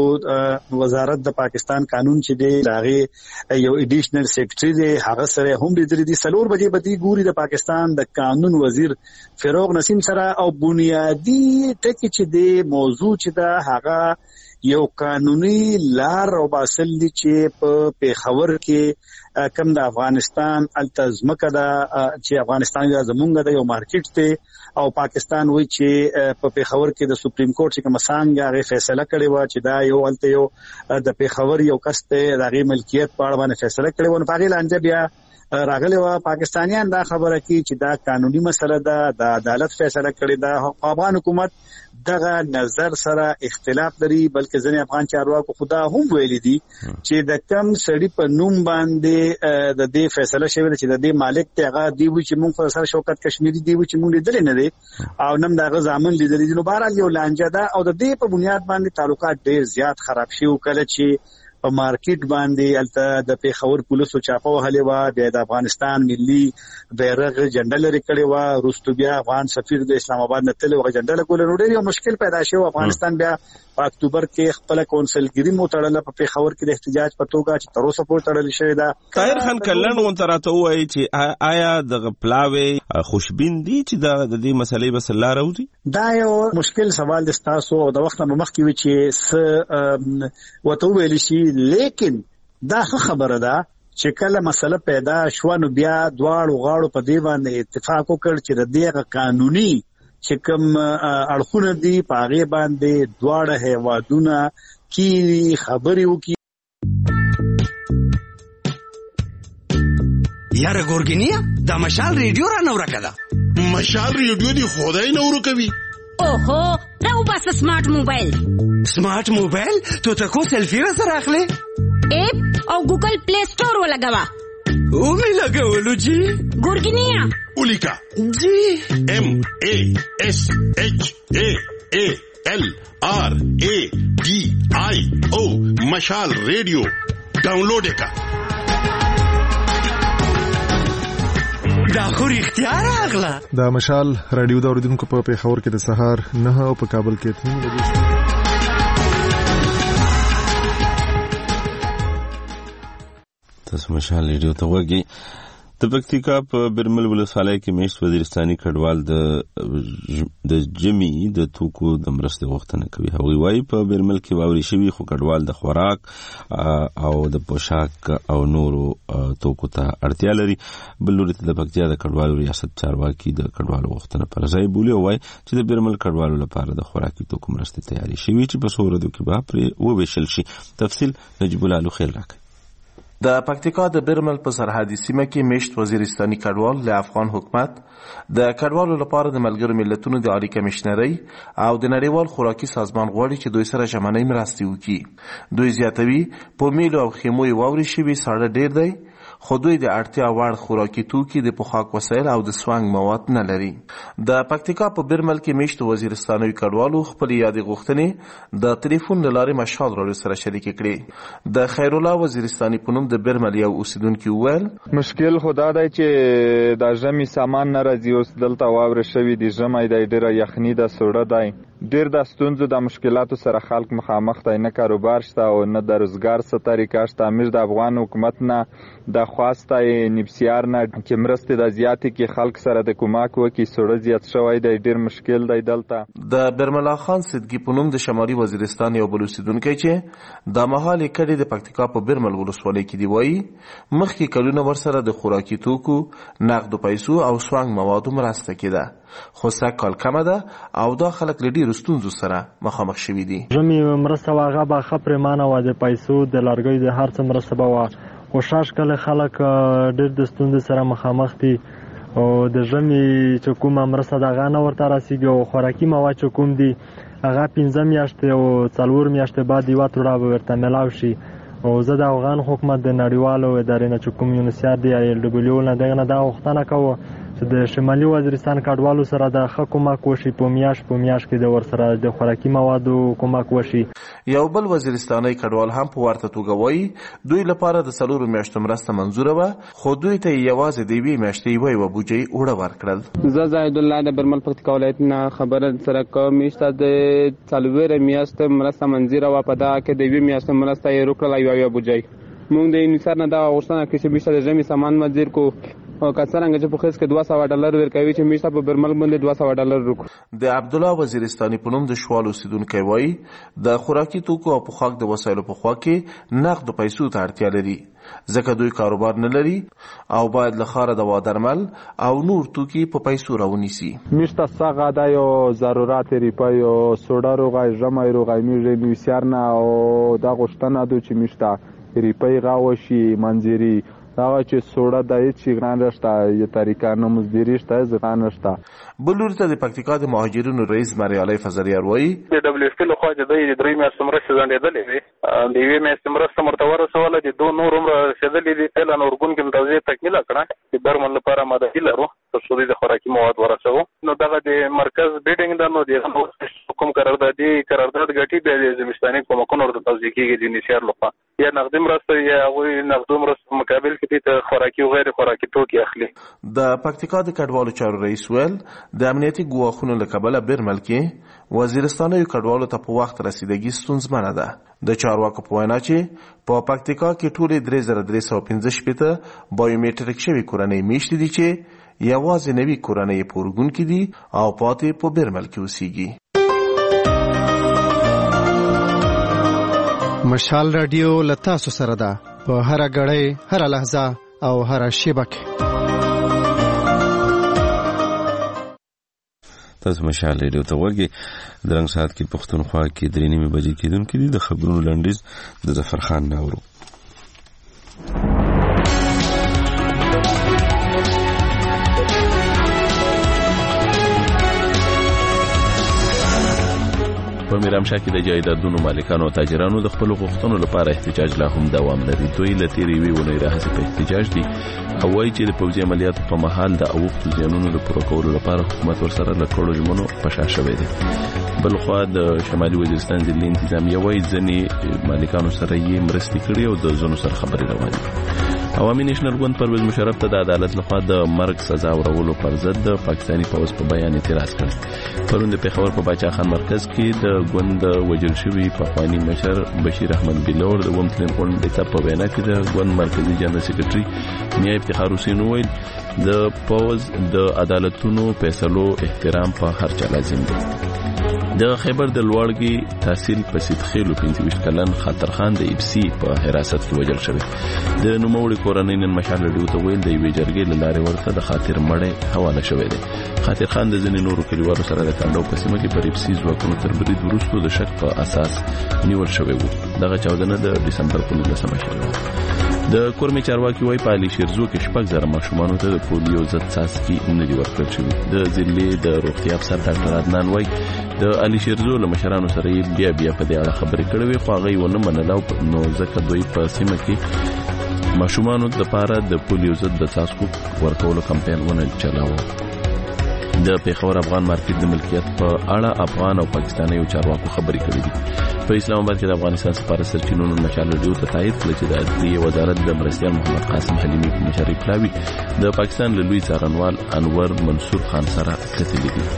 وزارت د پاکستان قانون چې دی هغه یو ایډیشنل سیکریټری دی هغه سره هم د دې 3 بجې بدی ګوري د پاکستان د قانون وزیر فروغ نسیم سره او بنیادی ټکی چې دی موضوع چې دا هغه یو قانوني لار او باسل دي چې په پیښور کې کم د افغانستان التزمکه دا چې افغانستان زمونږ د یو مارکیټ ته او پاکستان وی چې په پیښور کې د سپریم کورټ چې کوم څنګه غي فیصله کړې و چې دا یو الته یو د پیښور یو کس ته دغه ملکیت په اړه باندې فیصله کړې و. په هغه لانجه بیا راغلی و پاکستانیان دا خبره کی چې دا قانوني مسله ده د عدالت فیصله کړې ده. افغان حکومت دغه نظر سره اختلاف لري بلکې ځینې افغان چارواکو خدا هم ویلي دي چې د کم سړی په نوم باندې د دې فیصله شوی چې د دې مالک ته هغه دی چې موږ سره شوکت کشمیری دی چې موږ لیدل نه دي او نم دغه ځامن لیدل دي. نو بهرحال یو لانجه ده او د دې په بنیاد باندې تعلقات ډېر زیات خراب شي او کله چې په مارکیټ باندې الته د پیښور پولیسو چاپه وهلې وه، بیا د افغانستان ملي بیرغ جنډه لرې کړې وه، وروستو بیا افغان سفیر د اسلام آباد نه تللی وه جنډه لګوله. نو ډېر یو مشکل پیدا شوی. افغانستان بیا په اکتوبر کې خپله کونسلګري مو تړله په پیښور کې د احتجاج په توګه چې تر اوسه پورې تړلې شوې ده. طاهر خان کلن غونته راته ووایي چې آیا دغه پلاوی خوشبین دي چې د دې مسلې به سل لاره وځي؟ دا یو مشکل سوال دی ستاسو او د وخت نه مخکې وي چې څه ورته وویلی شي، لیکن دا ښه خبره ده چې کله مسله پیدا شوه نو بیا دواړو غاړو په دې باندې اتفاق وکړ چې د دې قانوني چې کوم اړخونه دي په هغې باندې دواړه هیوادونه کې خبرې وکړي. یاره ګورګینیا دا مشال ریډیو را نه ورکه ده. مشال ریډیو دی خدای نه ورکوي. اوهو راو بس سمارټ موبایل. سمارټ موبایل تو تکو سیلفی را سره اخلي؟ ایپ او ګوګل پلی سٹور ولګوا. او می لګولو جی ګورګینیا ولیکا جی MASHALRADIO مشال ریډیو ډاونلوډ کا. دا خو رښتیا راغله. دا مشال رادیو د اوریدونکو په پیښور کې د سهار 9 او په کابل کې 3 بجې. تاسو مشال ریډیو ته وګورئ. د پکتیکا په برمل ولسوالۍ کې میشت وزیرستاني کډوال د جمی د توکو د مرستې غوښتنه کوي. هغوی وایي په برمل کې واوري شوي خو کډوال د خوراک او د پوشاک او نورو توکو ته اړتیا لري. بل لوري ته د پکتیا د کډوالو ریاست چارواکي د کډوالو غوښتنه پر ځای بولي او وایي چې د برمل کډوالو لپاره د خوراکي توکو مرستې تیاري شوي چې په څو ورځو کې به پرې وویشل شي. تفصیل نجیب الله لوخیل راکړي. د پکتیکا د برمل په سرحدي سیمه کې میشت وزیرستاني کډوال له افغان حکومت د کډوالو لپاره د ملګرو ملتونو د عالی کمشنرۍ او د نړیوال خوراکي سازمان غواړي چې دوی سره ژمنۍ مرستې وکړي. دوی زیاتوي په میلو او خیمو واوري شوي ساړه ډیر دی خو دوی د اړتیا وړ خوراکي توکي د پوښاک وسایل او د سوانګ مواد نه لري. د پکتیکا په برمل کې میشت وزیرستاني کډوالو خپل یادې غوښتنې د ټلیفون له لارې مشال راډیو سره شریکې کړې. د خیر الله وزیرستاني په نوم د برمل یو اوسیدونکي وویل مشکل خو دا دی چې د ژمي سامان نه راځي. اوس دلته واوره شوي دي، ژمی دی، ډېره یخني ده، سوړه دی، ډېر د ستونزو د مشکلاتو سره خلک مخامخ دی. نه کاروبار شته او نه د روزګار څه طریقه شته. موږ د افغان حکومت نه د خواسته نبسیار نه چې مرستې د زیاتې کې خلک سره د کومک وکړي. سوړه زیات شوی دی، ډېر مشکل دی دلته. د برملا خان صدقي په نوم د شمالي وزیرستان یو بل اوسیدونکی چې د مهال کډې د پکتیکا په برمل ولسوالۍ کې دی وایي مخکې کلونه ورسره د خوراکي توکو، نقدو پیسو او سوانګ موادو مرسته کېده خو سږکال کمه ده او دا خلک له ډېرو ستونزو سره مخامخ شوي دي. ژمي مرسته وه هغه به ښه پرېمانه وه، د پیسو د لرګیو د هر څه مرسته به وه خو شاش کله خلک ډېر د ستونزې سره مخامخ دي او د ژمي چې کومه مرسته د هغه نه ورته رسېږي او خوراکي مواد چې کوم دي هغه 15 میاشتې او 4 میاشتې بعد یوه توړه به ورته میلاو شي. او زه د افغان حکومت د نړیوالو ادارې نه چې کوم یونیسیار دی LWO نه دغه نه دا غوښتنه کوو چې د شمالي وزیرستان کډوالو سره د ښه کومک وشي، په میاشت کې د ورسره د خوراکي موادو کومک وشي. یو بل وزیرستاني کډوال هم په ورته توګه وایي دوی لپاره د 4 میاشتو مرسته منظوره وه خو دوی ته یوازې د 2 میاشتې یوه بودجې وړه ورکړل. زه زاهد الله د برمل پکتیکا ولایت نه خبره سره کوم. میاشته د 4 میاشتې مرسته منظوره وه، په دغه کې د 2 میاشتې مرسته یې وکړله یوه بودجې. موږ د یونیسر نه دا غوښتنه کوي چې میاشته د ژمي سامان منظور کړو او که څرنګه چې په خیس کې $200 ورکوي چې میاشته په برمل باندې $200 وکړو. د عبدالله وزیرستاني په نوم د شوال اوسیدونکی وایي د خوراکي توکو او پوښاک د وسایلو په خوا کې نقدو پیسو ته اړتیا لري ځکه دوی کاروبار نه لري او باید له ښاره دوا درمل او نور توکي په پیسو راونیسي. میاشته څنګه دا یو ضرورت ریپای او سوډا روغای ژمی روغای میږي نویسار نه او دا غوښتنه ده چې میاشته ریپای غاوشي منځري هغه چې سوړه د هیڅ غران رشته یه طریقه نه مزدریشته زغان رشته بلور ته د پکتیکا د مهاجرینو رئیس مریالي فزریار وایي د دبليو اف پی له خوا د درې میاشتې مرستې ځنډېدلې وي د یوې میاشتې مرسته مرته ورسوله د دوه نور هم رسېدلې دي پهله نورګون کې توضیح تکمیله کړه چې درمل لپاره مددي لرو تر څو د خوراکي مواد ورسوو نو دغه د مرکز بیډینګ ده نو د کوم قرارداد ګټي د زمستاني کومکونو ورته توضیح کېږي د انیشار لخوا یا نقدي مرسته یا هغوی نقدو مرسته مقابل کې ته خوراکي او غیر خوراکي توکي اخلي د پکتیکا د کډوالو چارو رئیس ویل د امنیتي ګواښونو له کبله برمل کې وزیرستاني کډوالو ته په وخت رسیدګي ستونزمنه ده د چارواکو په وینا چې په پکتیکا کې ټولې 3315 بایومټریک شوي کورنۍ میشتې دي چې یوازې نوي کورنۍ پورګون کې دي او پاتې په برمل کې اوسېږي. مشال رادیو لتاسو سره ده په هر غړې هر لحظه او هر شیبه کې. تاسو مشال رادیو ته ورګي درنګ سات کې پښتونخوا کې 3:30 بجې کېدونکې دي د خبرونو لنډیز د ظفر خان ناورو. په میرامشاه کې د جایدادونو مالکانو او تاجرانو د خپل غوښتنو لپاره احتجاج لا هم دوام لري. دوی له تیرې وی ونې راهیسې په احتجاج دي او وایي چې د پوځي عملیاتو په مهال د اوښتو زیانونو د پوره کولو لپاره حکومت ورسره له کړو ژمنو په شا شوی دی. بلخوا د شمالي وزیرستان ضلعي انتظامیه وایي ځینې مالکانو سره یې مرستې کړي او د ځینو سره خبرې روانې دي. عوامي نېشنل ګوند پرویز مشرف ته د عدالت لخوا د مرګ سزا ورولو پر ضد د پاکستاني پوځ په بیان اعتراض کړ. پرون د پېښور په باچا خان مرکز کې د ګوند وژل شوي پخواني مشر بشیر احمد بلور د ومتلین غونډې ته په وینا کې د ګوند مرکزي جنرال سکرټري میا افتخار حسین وویل د پوځ د عدالتونو فیصلو احترام په هر چا لازم دی. د خیبر د لوړګي تحصیل په سیدخیلو 25 کلن خاطر خان د ایپسی په حراست کې وژل شوی. د نوموړي کورنۍ نن مشال رادیو ته ویل د یوې جرګې له لارې ورته د خاطر مړی حواله شوی دی. خاطر خان د ځینې نورو کلیوالو سره د کانډو په سیمه کې پر ایپسی ځواکونو تر برید وروسته د شک په اساس نیول شوی و. دغه چاودنه د ډسمبر په 19 شوې وه. د کورمې چارواکي وایي په علي شیرزو کې 6,000 ماشومانو ته د پولیو ضد څاڅکي نه دي ورکړل شوي. د ضلعې د روغتیا افسر ډاکټر عدنان وایي د علي شیرزو له مشرانو سره یې بیا په دې اړه خبرې کړې وې خو هغه یې ونه منله نو ځکه دوی په سیمه کې ماشومانو لپاره د پولیو ضد د څاڅکو ورکولو کمپاین ونه چلاوه. د پیښور افغان مارکیټ د ملکیت په اړه افغان او پاکستاني چارواکو خبرې کړې دي. په اسلام آباد کې د افغانستان سفارت سرچینو نن مشال رادیو ته تایید کړ چې د عدلیې وزارت د مرستیال محمد قاسم حلیمي په مشرۍ پلاوي د پاکستان له لوی څارنوال انور منصور خان سره کتلې دي.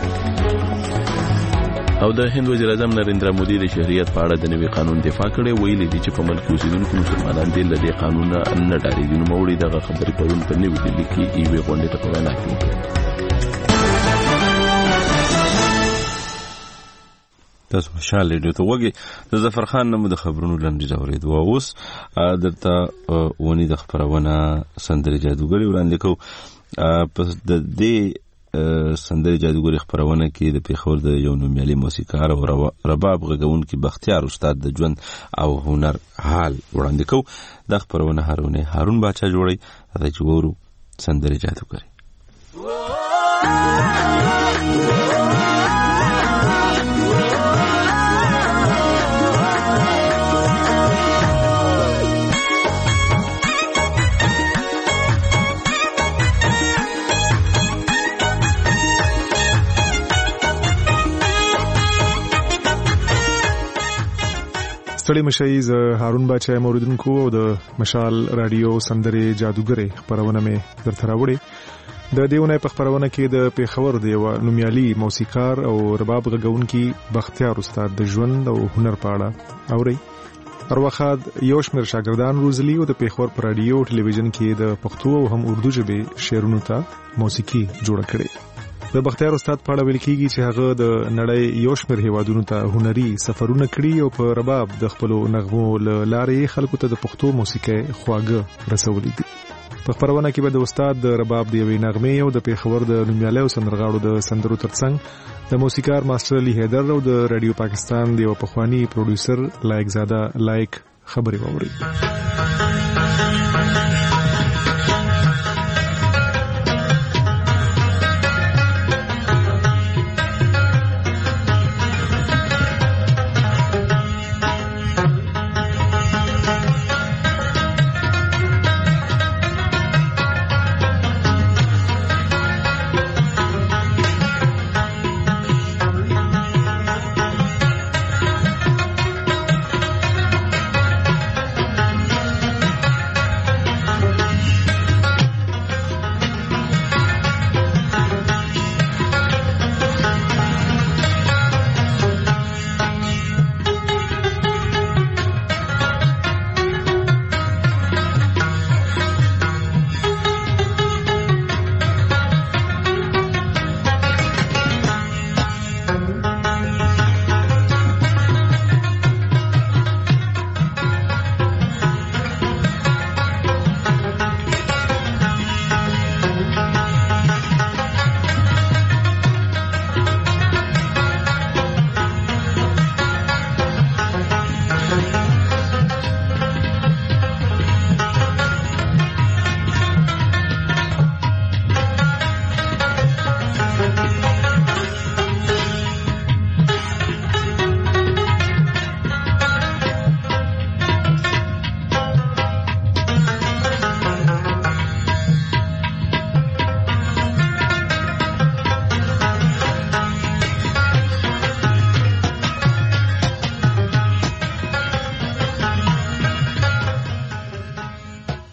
او د هند وزیر اعظم نریندرا مودي د شهریت په اړه د نوي قانون دفاع کړې. ویلي دي چې په ملک اوسیدونکو مسلمانان دي له دې قانون نه ډارېږي. نوموړي دغه خبرې پرون په نوي دلي کې یوې غونډې ته په وینا کې وکړې. تاسو مشال رادیو ته وګورئ. د ظفر خان نوم د خبرونو لنډیز اورېدو. اوس درته ونی د خبرونه سندرې جادوګري وړاندې کوو. په دې سندرې جادوګري خبرونه کې د پیښور د یو نومیالي موسیقار او رباب غږونکي بختیار استاد د ژوند او هنر حال وړاندې کوو. دا خبرونه هارون باچا جوړي د جوړو سندرې جادوګري. ستړي مشي ز هارون باچا موریدونکو او د مشال رادیو سندرې جادوګري خبرونه مې درته راوړې. د دیونه په خبرونه کې د پیښور د یو نومیالي موسیقار او رباب غږونکي بختیار استاد د ژوند او هنر په اړه اوري. هر وخت یو شمېر شاګردان روزلي او د پیښور پر رادیو ټلویزیون کې د پښتو او هم اردو ژبې شعرونو ته موسیقي جوړ کړي. د بختیار استاد په اړه ویل کېږي چې هغه د نړۍ یو شمېر هیوادونو ته هنري سفرونه کړي او په رباب د خپلو نغمو له لارې خلکو ته د پښتو موسیقۍ خواږه رسولي دي. په خبرونه کې به د استاد د رباب د یوې نغمې او د پیښور د نومیالیو سندرغاړو د سندرو ترڅنګ د موسیقار ماستر علي حیدر او د رادیو پاکستان د یو پخوانی پروډوسر لایق زاده لایق خبرې واوري.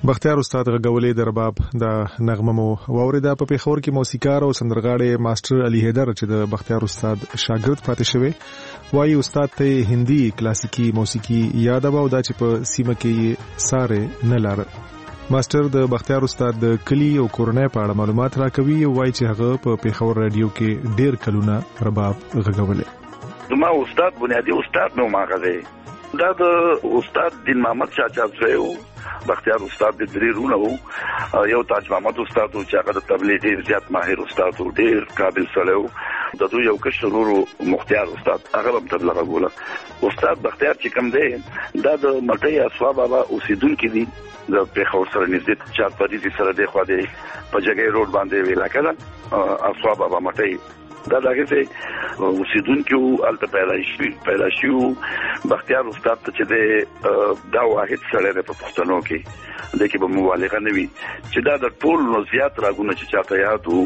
بختیار استاد غولې د رباب د نغمه مو واوریده. په پیښور کې موسیقار او سندرغاړی ماستر علي حیدر چې د بختیار استاد شاګرد پاتې شوی وایي استاد ته هندي کلاسیکي موسیقي یاد و او دا چې په سیمه کې ساره نه لار. ماستر د بختیار استاد د کلی او کورنۍ په اړه معلومات راکوي او وایي چې هغه په پیښور رادیو کې ډیر کلونه رباب غږولې. زما استاد بنیادی استاد نو ماغه دا د استاد دین محمد چاچا زویو. بختیار استاد د درېرونه وو. یو تاج محمد استاد چې هغه د تبلیغ ډیر زیات ماهر استاد او ډیر قابل سره وو. د دوی یو کشرورو مختار استاد هغه هم تبلیغ غوله. استاد بختیار چې کوم دی دا د مټي اسوا بابا اوسیدونکو دي د پیښور سره نږدې 4 پدیدې سره دی خو دی په جګړې روډ باندې ویلا کړه اسوا بابا مټي دا دغه څه اوسیدونکو الته پیدا شو. بختیار استاد ته چې دا واحد سره په پښتنو کې د کې به مبالغه نه وي چې دا د ټول نو زیات راګونه چې چاته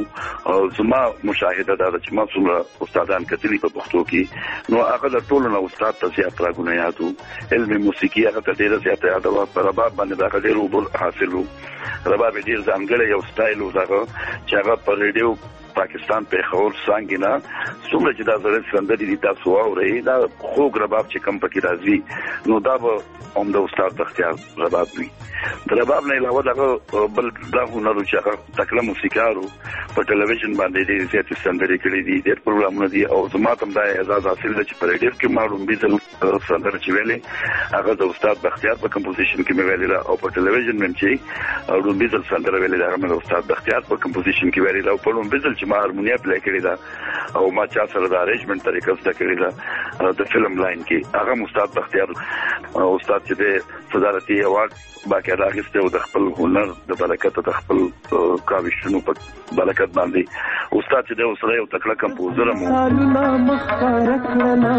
یادو زما مشاهده دا چې ما څومره استادان کتلی په پښتو کې نو هغه د ټول نو استاد ته زیات راګونه یادو. علم موسیقي هغه ته ډیره زیات یادو. په رباب باندې دا ډیر وبل حاصلو. رباب ډیر ځانګړی یو سټایل و دغه چې هغه په ریډیو پاکستان پیښور څنګه نه څومره چې دا زړه سندري دي تاسو اورئ دا خوږ رباب چې کم پکې راځي نو دا به هم د استاد بختیار رباب وي. د رباب نه علاوه دا بل دا هنر چې هغه تکله موسیقارو په ټلویزیون باندې ډېر زیات سندري کړي دي ډېر پروګرامونه دي او زما ته دا اعزاز حاصل دی چې په ریډیو کې معلوم دي چې سندري چې ویلې هغه د استاد بختیار په کمپوزیشن کې مې ویلې او په ټلویزیون باندې چې رومبیزل سندري ویلې هغه د استاد بختیار په کمپوزیشن کې ویلې او په رومبیزل ما هارمونیا پلی کړی دا او ما چا سره د ارینجمنت طریقه زده کړی دا د فلم لاین کې هغه استاد بختیار استاد چې د صدارتي ایوارډ باقاعده اخیسته او د خپل هنر د برکت د خپل کاوشونو په برکت باندې استاد چې د اوسره یو تکړه کمپوزر مو سالنا مخکار کړنا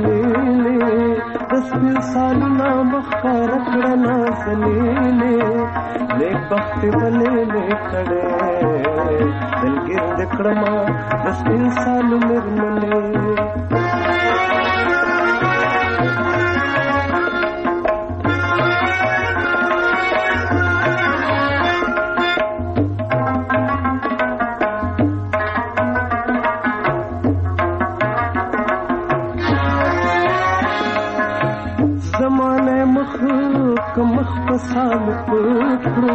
سلیلې دسل سالنا مخکار کړنا سلیلې نیک بخت بلې کړه دلګر دکړما دسل سال مرمنې مخ پسال پکړو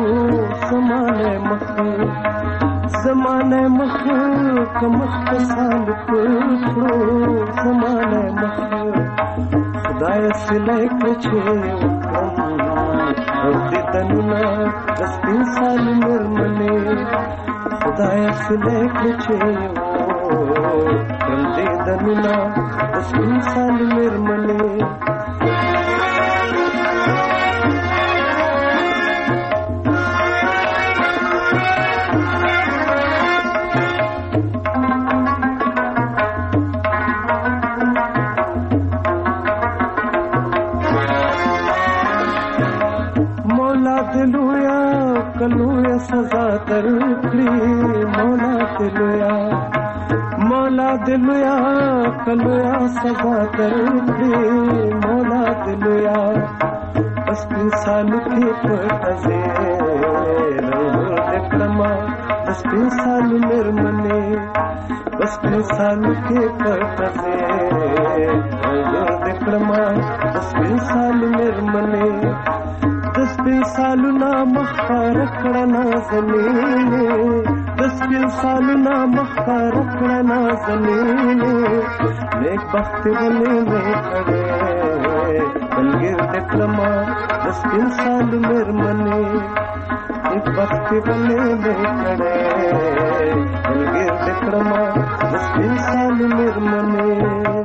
زمانه مخ کمخ پسال پکړو زمانه مخ خدای سلای کچې وکم او دې تنونه دسپین سال مرمنې خدای سلای کچې وکم دې تنونه دسپین سال مرمنې کلویا سزا درکړي مولا دلویا کلویا سزا درکړي مولا دلویا بس انسان کې پټځه نور دکړما بس انسان مرمنې بس انسان کې پټځه نور دکړما بس انسان مرمنې دسپین سالونا مخکار کړنا زمینې دسپین سالونا مخکار کړنا زمینې نیک بخت ولې مې کړې دلګر دکړما دسپین سال مرمنې نیک بخت ولې مې کړې دلګر دکړما دسپین سال مرمنې.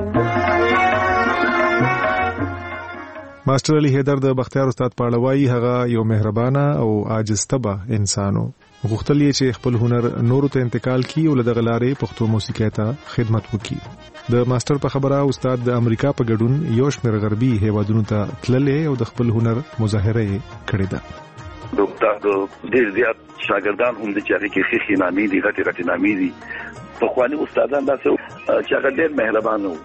ماستر علي حیدر د بختیار استاد په اړه وایي هغه یو مهربانه او عاجز طبع انسانو غوښتل یې چې خپل هنر نورو ته انتقال کړي او له دغه لارې پښتو موسیقۍ ته خدمت وکړي. د ماستر په خبره استاد د امریکا په ګډون یو شمېر غربي هیوادونو ته تللی او د خپل هنر مظاهره یې کړې ده. د استاد ډېر زیات شاګردان هم دي چې هغه کې خېخي نامې دي غټي نامې دي. په خواني استادان داسې چې هغه ډېر مهربان وو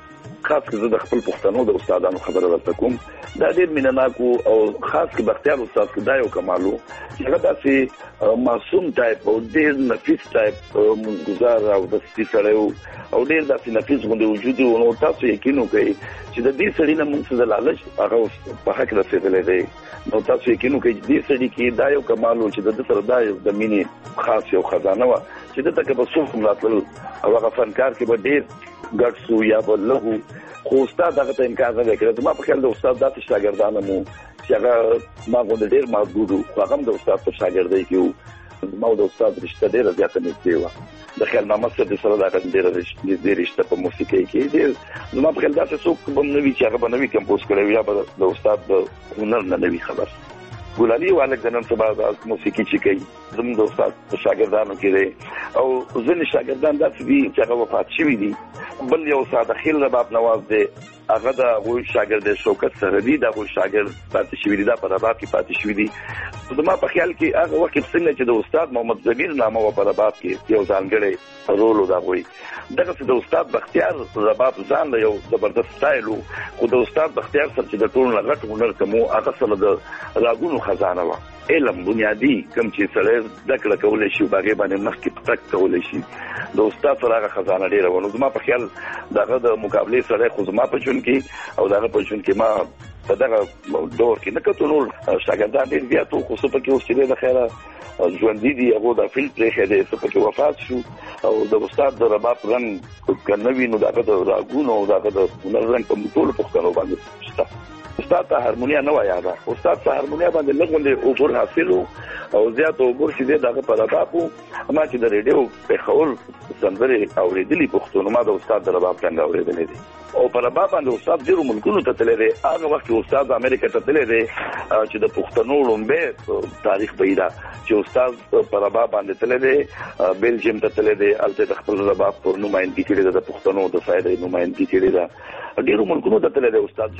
خاص کر د خپل پښتنو د استادانو خبره درته کوم دا ډېر مینناکو او خاص کر بختیار استاد کې دا یو کمالو چې هغه داسې معصوم ټایپ او ډېر نفیس ټایپ گزار او د سړیو او ډېر داسې نفیس غوندې وجود و نو تاسو یقین وکړئ چې د دې سړي نه موږ څه د لالچ هغه په حق رسېدلی دی نو تاسو یقین وکړئ چې دې سړي کې دا یو کمال و چې د سره دا د مینې خاص یو خزانه وه چې دلته که به څوک هم راتلل او هغه فنکار کې به ډېر ګډ سو یا به لږ خو استاد هغه ته انکار نه دی کړی زما په خیال د استاد داسې شاګردان مو چې هغه ما غوندې ډېر محدود وو هغه هم د استاد په شاګردۍ کې وو ما او د استاد رشته ډېره زیاته نږدې وه د خیال محمد صاحب سره دا ډېره نږدې رشته په موسیقۍ کې ډېر زما په خیال داسې څوک به هم نه وي چې هغه به نه وي کمپوز کړی یا به د استاد د هنر نه وي خبر ګلالي والک د نن سبا د موسیقي چې کوي زموږ د استاد په شاګردانو کې دی او ځینې شاګردان داسې دي چې هغه وفات شوي دي بل یو ساده خیل رباب نواز دی هغه د هغوی شاګرد شوکت سرحدي د هغوی شاګرد پاتې شوي دي دا په رباب کې پاتې شوي دي زما په خیال کې هغه وخت څنګه چې د استاد محمد ضمیر نامه وه په رباب کې یو ځانګړی رول و د هغوی دغسې د استاد بختیار رباب ځان له یو زبردست سټایل و خو د استاد بختیار سره چې د ټولو نه غټ هنر کوم و هغه سره د راګونو خزانه وه علم بنیادي کوم چې سړی زده کړه کولی شي په هغې باندې مخکې تګ کولی شي د استاد سره هغه خزانه ډېره وه نو زما په خیال د هغه د مقابلې سړی خو زما په ژوند کې او د هغه په ژوند کې ما په دغه دور کې نه کتو نور شاګردان ډېر زیات وو خو څه پکې اوس چې دی د خیره ژوندي دي هغو دا فیلډ پرېښی دی څه پکې وفات شو او د استاد د رباب رنګ که نه وي نو د هغه د راګونو او د هغه د هنر رنګ په ټولو پښتنو باندې شته استاد ته هارمونیا نه وه یاده استاد ته هارمونیا باندې لږ غوندې عبور حاصل و او زیات عبور چې دی د هغه په رباب و ما چې د ریډیو پېښور سندرې اورېدلي پښتو ما د استاد د رباب ټنګ اورېدلی دی او په رباب باندې استاد ډېرو ملکونو ته تللی دی هغه وخت کې استاد امریکا ته تللی دی چې د پښتنو لومبی تاریخ به یې ده چې استاد په رباب باندې تللی دی بیلجیم ته تللی دی هلته د خپل رباب پر نمایندګي کړې ده د پښتنو د سایډ نمایندګي کړې ده ډېرو ملکونو ته تللی دی استاد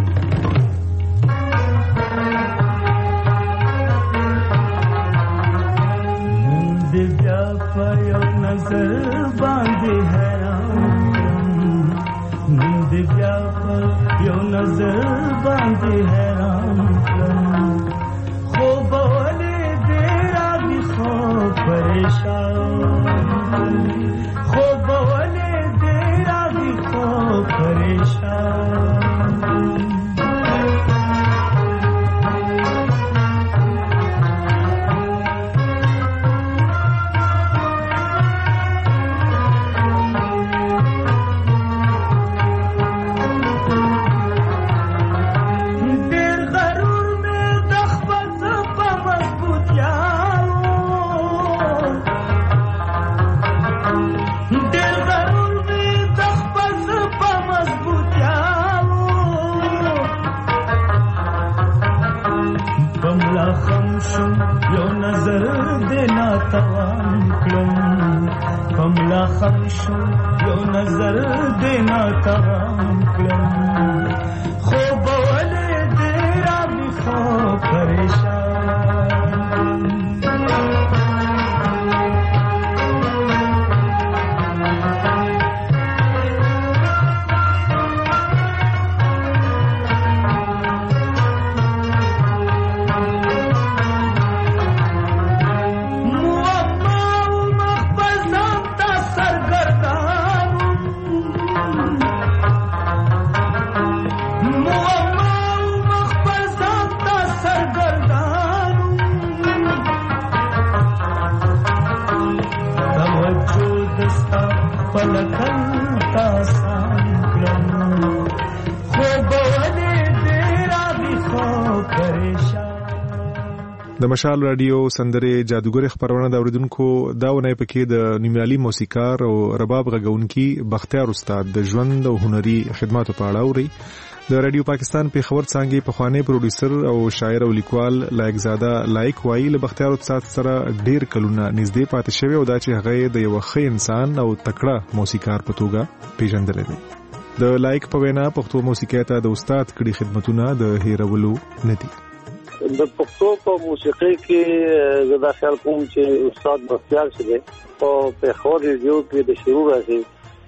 दिव्या पयो नजर बांधे हैरान दिव्या पयो नजर बांधे हैरान खो बोले तेरा भी खो परेशान खो बोले तेरा भी खो परेशान यो नजर देना तवान कलम कमला खमशो यो नजर देना तवान कलम खो बोले तेरा भी खो परेशान د مشال رادیو سندرې جادوګر خبرونه د اوریدونکو دا ونه پکې د نیمرالي موسیقار او رباب غږونکي بختیار استاد د ژوند او هنري خدماتو په اړه اوري د رادیو پاکستان په خبر څنګه په خواني پروډوسر او شاعر او لیکوال لایق زاده لایق وایي له بختیار استاد سره ډیر کلونه نږدې پاتې شوی او دا چې هغه د یو ښه انسان او تکړه موسیقار په توګه پیژندل دي د لایق په وینا پښتو موسیقي ته د استاد کړي خدمتونه د هیرولو نه دي د پښتو په موسیقۍ کې زه دا خیال کوم چې استاد بختیار شه او په خور ریډیو کې د شروع راځي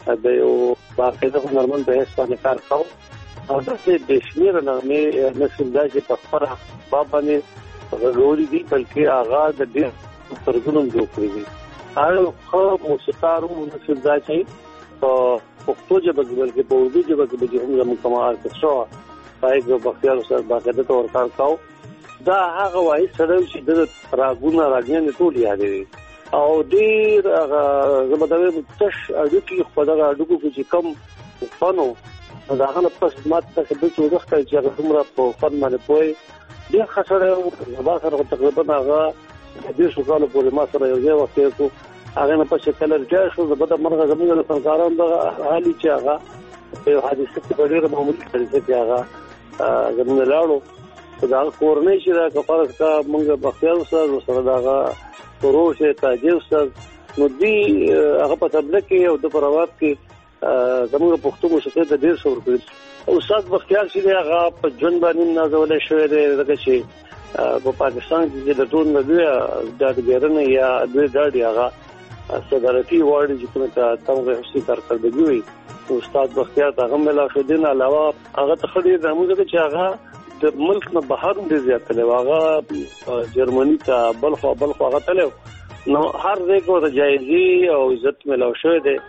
د یو باقاعده هنرمند په حیث باندې کار کاوه او داسې بې شمېره نغمې نسل دا چې په خپله باب باندې غږولي دي بلکې هغه د ډېر طرزونه جوړ کړي دي. هغه ښه موسیقار و نسل دا چې په پښتو ژبه کې بلکې په اردو ژبه کې به هم زموږ کومه ارکسټرا وه هغه بختیار استاد باقاعده طور کار کاوه. دا هغه واحد سړی چې د راګونه راګیانې ټول یادوي او ډېر هغه زه به دا وایم تش اډوکي خو په دغه اډوکو کې چې کم فن و دا هغه نه پس ماته څه به چې وخت چې هغه دومره په فن باندې پوي ډېر ښه سړی و. زما سره تقریبا هغه 10 کالو پورې ما سره یو ځای وخت تېر کړو. هغه نه پس کله رجای شو د بده مرغه زموږ د فنکارانو دغه حالي چې هغه یو حادثه کې په ډېره معمولي طریقې کې هغه زموږ لاړو دا کورنۍ چې دا کفاره کا موږ بختیار استاد سره دغه پروسه تاجر استاد نو دی هغه په تبلیغ کې او د پروات کې زموږ پښتو موسیقي ته ډېر څه ورکړي. استاد بختیار چې هغه په ژوند باندې نازولې شوی دی لکه چې په پاکستان کې د ټول نړۍ دادګرنه یا دوی داډي هغه صدارتي وارد چې کومه تاسو هڅه کارکړی وي استاد بختیار هغه ملا شو دین علاوه هغه تخډیر د موږ چې هغه د ملک نه بهر ډېر زیات تللی هغه جرمني ته بلخو هغه تللی نو هر ځای کې ورته جایزې او عزت ملاو شوی دی.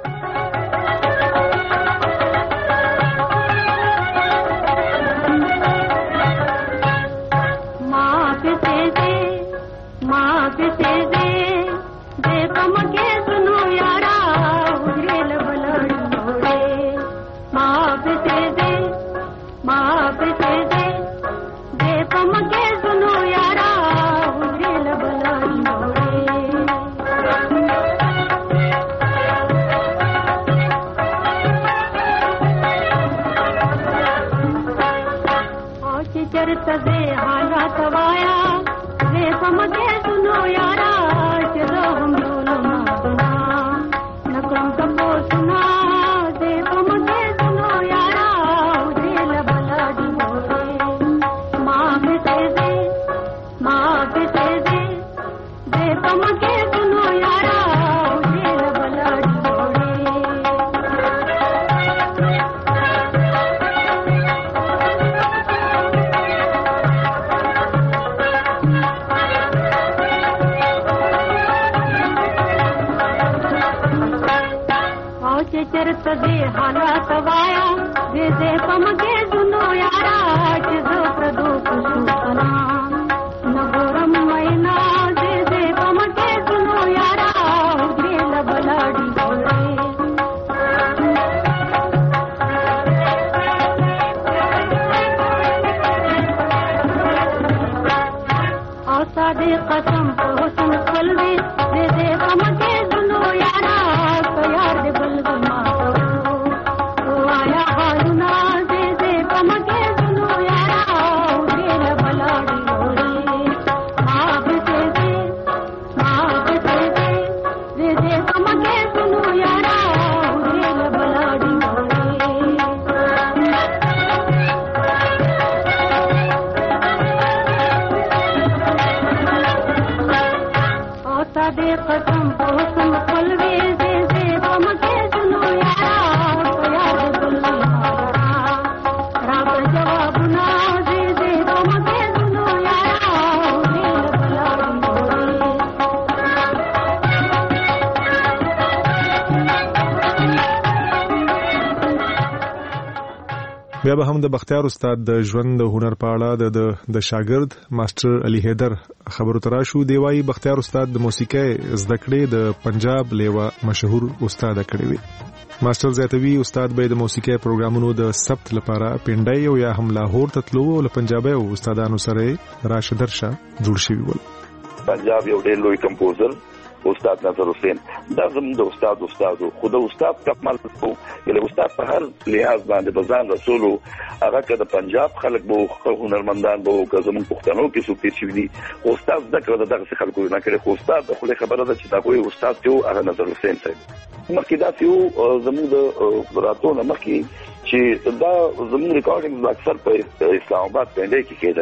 بیا به هم د بختیار استاد د ژوند د هنر په اړه د شاګرد ماستر علي حیدر خبرو ترا شو. دی وايي بختیار استاد د موسیقي زده کړې د پنجاب لیوه مشهور استاد کړی وي. ماستر زیاتوي استاد به د موسیقي پروګرامونو د ثبت لپاره پنډای او یا هم لاهور ته تلو او پنجابي استادانو سره راشدر شاه جوړ شوی ول. پنجاب یو ډېر لوی کمپوزر استاد نظر حسین دا زموږ د استاد خو د استاد کمال کو یله استاد په هر لحاظ باندې بزان رسولو هغه که د پنجاب خلک بو هنرمندان بو که زموږ پښتنو کې څوک تیر شوي دي استاد ذکر دغه خلکو نه کړي خو استاد خو خبره ده چې دا کوئی استاد ته هغه نظر حسین صاحب مخکې دا یو زموږ د راتونه مخکې چې دا زموږ ریکارډینګ اکثر په اسلام آباد باندې کې کېدل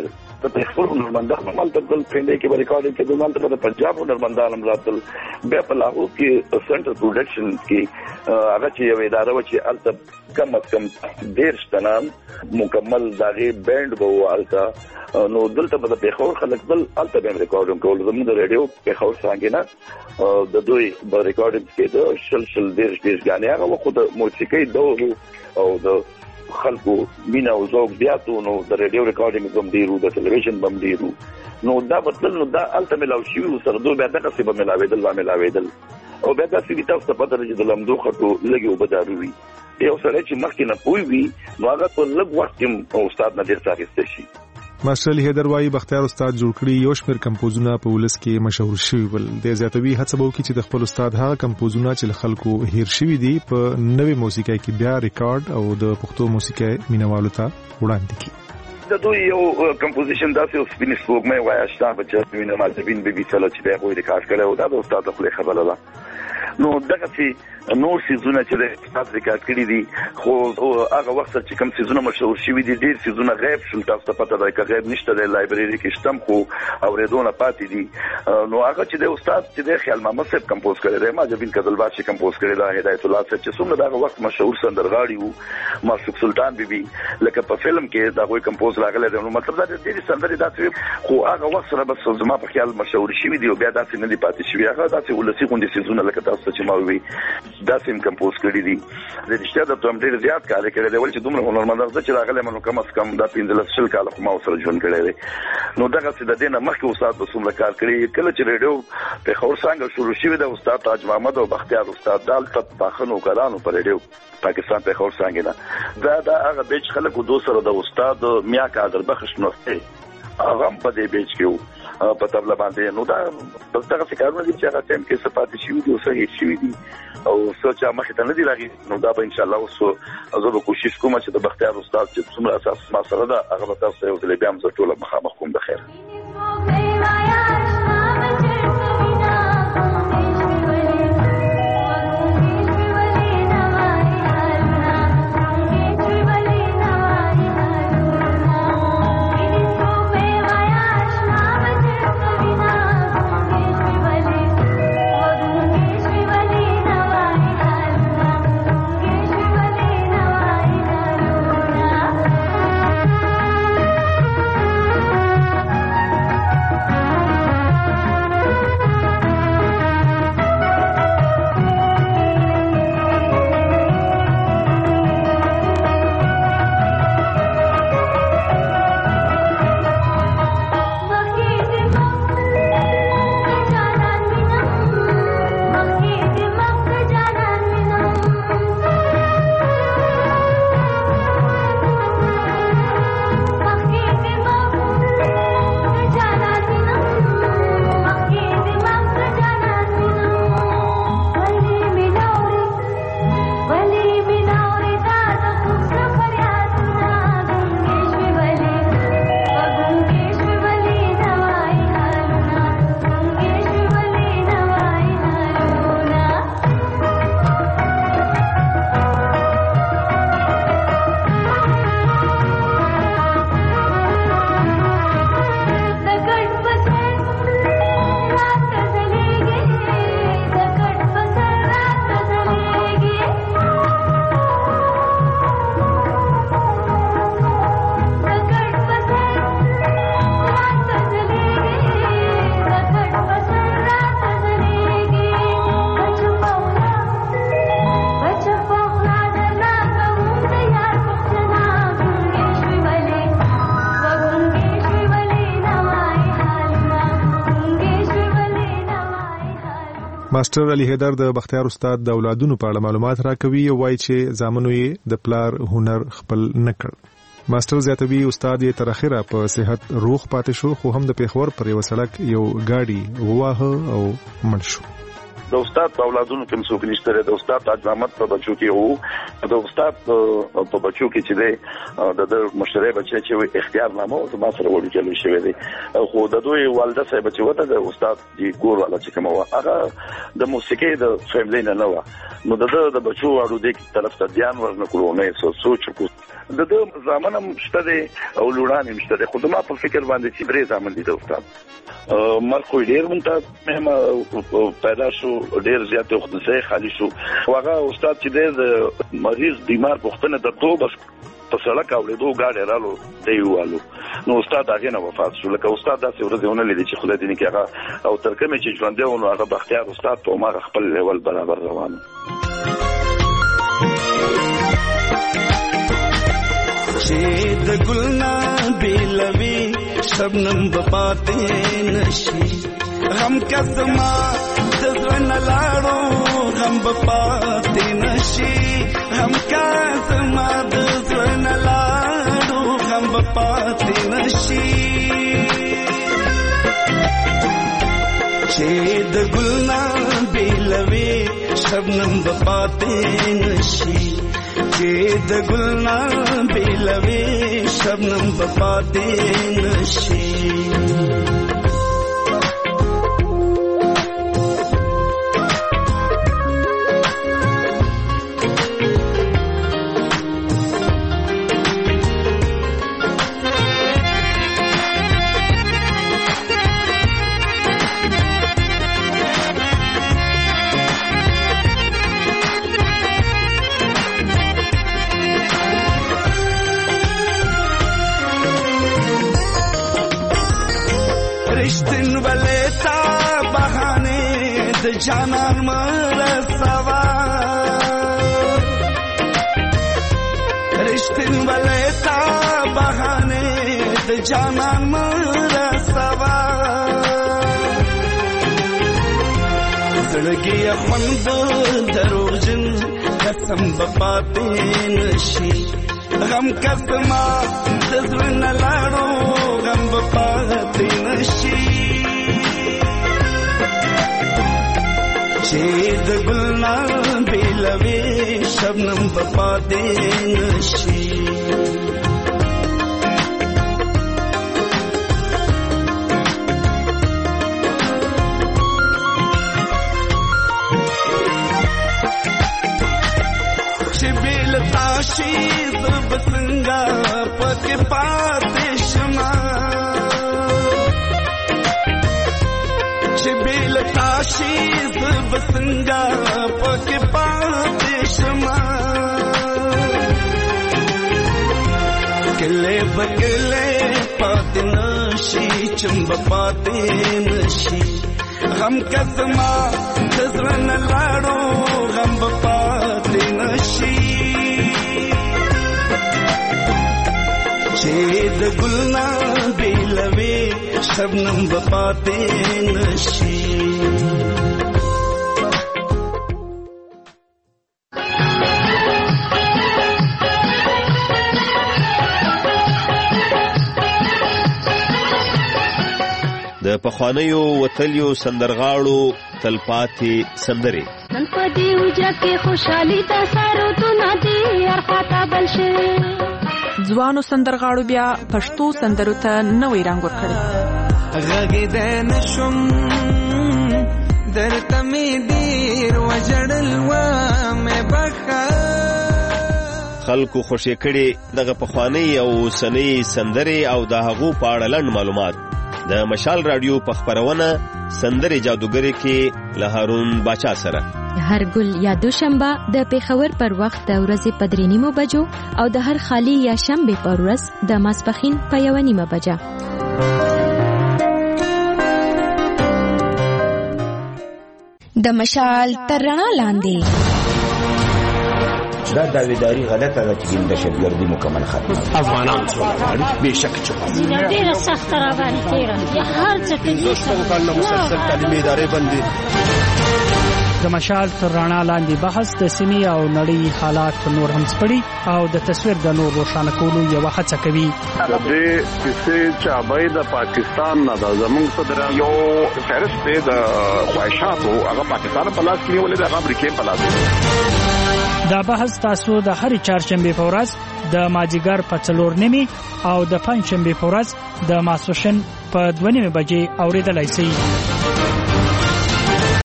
د خپل هنرمندانو مالته بل پرندې کې ریکارډینګ کې د مالته د پنجاب هنرمندانو راتل بیا په لاهور کې سنټر پروډکشن کې هغه چې یو اداره و چې الته کم از کم 10 تنان مکمل داغه بینډ وو الته نو دلته په پیښور خلک بل الته به ریکارډینګ کول زموږ د ریډیو پیښور څنګه نه د دوی په ریکارډینګ کې د شل 10 غانې هغه خو د موسیقي دو او د خلکو مینا او ذوق بیاتو نو د ریډیو ریکارډینګ هم ډیرو د ټلویزیون هم ډیرو نو دا بدل نو دا الته ملاوي شي سره دوه بیا دغه څه به ملاويدل او بیا تاسو کې تاسو په درجه د لمدو خطو لګي وبداروي یو سره چې مخکې نه پوي وي نو هغه په لږ وخت کې استاد نه ډیر څه شي. ماستر علي حیدر وايي بختیار استاد جوړ کړی یو شمېر کمپوزونه په ولس کې مشهور شوي ول د زیاتوي هڅه وکړي چې د خپل استاد هغه کمپوزونه چې خلکو هیر شوي دي په نوې موسیقۍ کې بیا ریکارډ او د پښتو موسیقۍ مینوالو ته وړاندې کړي. د دوی یو کمپوزیشن داسې اوس فینیش وګمې وای اشتاه بچ مینه مازبین بیبي سره چې به وایي ریکارډ کړو دا د استاد خپل خبره ده نو دغه چې نور سيزونه چې د استاد ریکارډ کړی دي خو هغه وخت چې کوم سيزونه مشهور شوي دي ډېر سيزونه غیب شول تاسو ته پته ده چې غیب نشته د لایبرری کې شتم خو اوریدونه پاتې دي نو هغه چې د استاد چې د خیال محمد صاحب کمپوز کړی دی ماجبین کذلباد چې کمپوز کړی دی هدایت الله صاحب چې څومره دغه وخت مشهور سندرغاړي وو معشوق سلطان بیبي لکه په فلم کې دا غوي کمپوز راغلی دی نو مطلب دا چې سندري داسې خو هغه وخت سره بس زما په خیال مشهور شوي دي او بیا داسې نه دي پاتې شوي هغه داسې ولسی غونډې سيزونه لکه تاسو چې ما وی داسې کمپوز کړی دي د رښتیا د توم ډیر زیات کار کړی دی ول چې دومره هنرمندان چې راغلی منو کم از کم د 15 کال خو ما سره ژوند کړی دی نو دغه څه د دینه مخکې استاد به څومره کار کړی کله چې ریډیو په خور څنګه شروع شوی د استاد تاج محمد او بختیار استاد دال ته پاخنو کارانو پر ریډیو پاکستان په خور څنګه نه دا هغه بیچ خلکو دو سره د استاد میا کادر بخش نوسته هغه په دې بیچ کې په تبله باندې نو دا بس دغه کارونه دي چې هغه ټیم کې صفات شي دي او صحیح شي دي او سوچا مخه ته نه دی راغی نو دا به ان شاء الله اوس زه به کوشش کوم چې د بختیار استاد چې څومره اساس ما سره دا هغه به تاسو یو ځل بیا هم زه ټول مخامخ کوم د خیر. ماستر علي حیدر د بختیار استاد د اولادونو په اړه معلومات راکوي او وایي چې زامنو یې د پلار هنر خپل نکړ. ماستر زیاتوي استاد یې تر اخره په صحت روغ پاتې شو خو هم د پیښور پر یو سړک یو گاډي وواه او مړ شو. د استاد په اولادونو کې څوک نشته د استاد تاج محمد په بچو کې وو د استاد په بچو کې چې د مشتری بچی چې اختیار نامه او ما سره وړي کېلو شوی دی خو د دوی والده صاحب چې وته د استاد دی ګور ولا چې کوم هغه د موسیقي د فیملی نه و نو د بچو اړو د طرف ته ځان ورنکړو نه سوچ کو د زمانه مشته او لوړان مشته خو ما په فکر باندې چې درې زمانه دي د استاد مرخو ډیر مونته پیدا شو ډیر زیات وخت نه خالی شو هغه استاد چې د مریض بیمار پختنه د تو بس په سړک اورېدو گاډي رالو دیوالو نو استاد هغه نه وفات شو لکه استاد داسې ورځونه لیدي چې خدای دې نه کېږي او تر کومه چې ژوند دی نو هغه بختیار استاد ته ما خپل لیول برابر روان چې د ګلنا بیلوي شبنم بپاتې نشي غم کسما د ځوان لاړو غم بپاتې نشي غم کسما د ځوان لاړو غم بپاتې نشي چې د ګلنا بیلوي شبنم بپاتې نشي چې د ګلنا بیلوي شبنم بپاتې نشي رشتن ولیتا بہانے د جانان مرسوا رشتن ولیتا بہانے د جانان مرسوا زړګي خوند دروژن قسم بپاتې نشي غم کسما د ځوان لاړو غم بپاتې نشي چې د ګلنا بیلوي شبنم بپاتې نشي تاشي زب څنګه پکې پاتې شمه چې بیل تاشي زب څنګه پکې پاتې شمه کله بکله پاتې نشي چمب پاتې نشي غم کسما د ځوان لاړو غم پاتې نشي چې د ګلنا بیلوي شبنم بپاتې نشي د پخوانیو وتلیو سندرغاړو تلپاتې سندرې نن په دې وجه کې خوشحالي دا سارو تو نادي ارخاته بل شي ځوانو سندرغاړو بیا پښتو سندرو ته نوې رنګ ورکړی غږېدی نشم درته مې ډېر وژړل ومې بخښه خلکو خوشې کړي دغه پخوانۍ او اوسنۍ سندرې او د هغو په اړه لنډ معلومات د مشال رادیو په خپرونه سندرې جادوګرې کې له هارون باچا سره هر ګل یا دوشنبه د پیښور پر وخت د ورځې په 3:30 بجو او د هر خالی یا شنبه پر ورځ د ماسپښین په 1:30 بجه د مشال تر رڼا لاندې دا داویداری غلطه ده چې د دهشتګردي مکمل ختمه افغانان څومره بېشک چې ډېره سخته راغلې تېره هر څه کې مسلسل تعلیمي ادارې بندي د مشال تر رڼا لاندې بحث د سیمې او نړۍ حالات نور هم سپړي او د تصویر د نور روښانه کولو یو هڅه کوي. د دې چې چابای د پاکستان نه د زمونږ صدر یو فهرست دی د خواهشاتو هغه پاکستان په لاس کې ولې د امریکا په لاس. دا بحث تاسو د هرې چهارشنبه په ورځ د مازیګر په 4:30 او د پنځشنبه په ورځ د ماسپښین په 2:30 بجې اوریدلای شئ.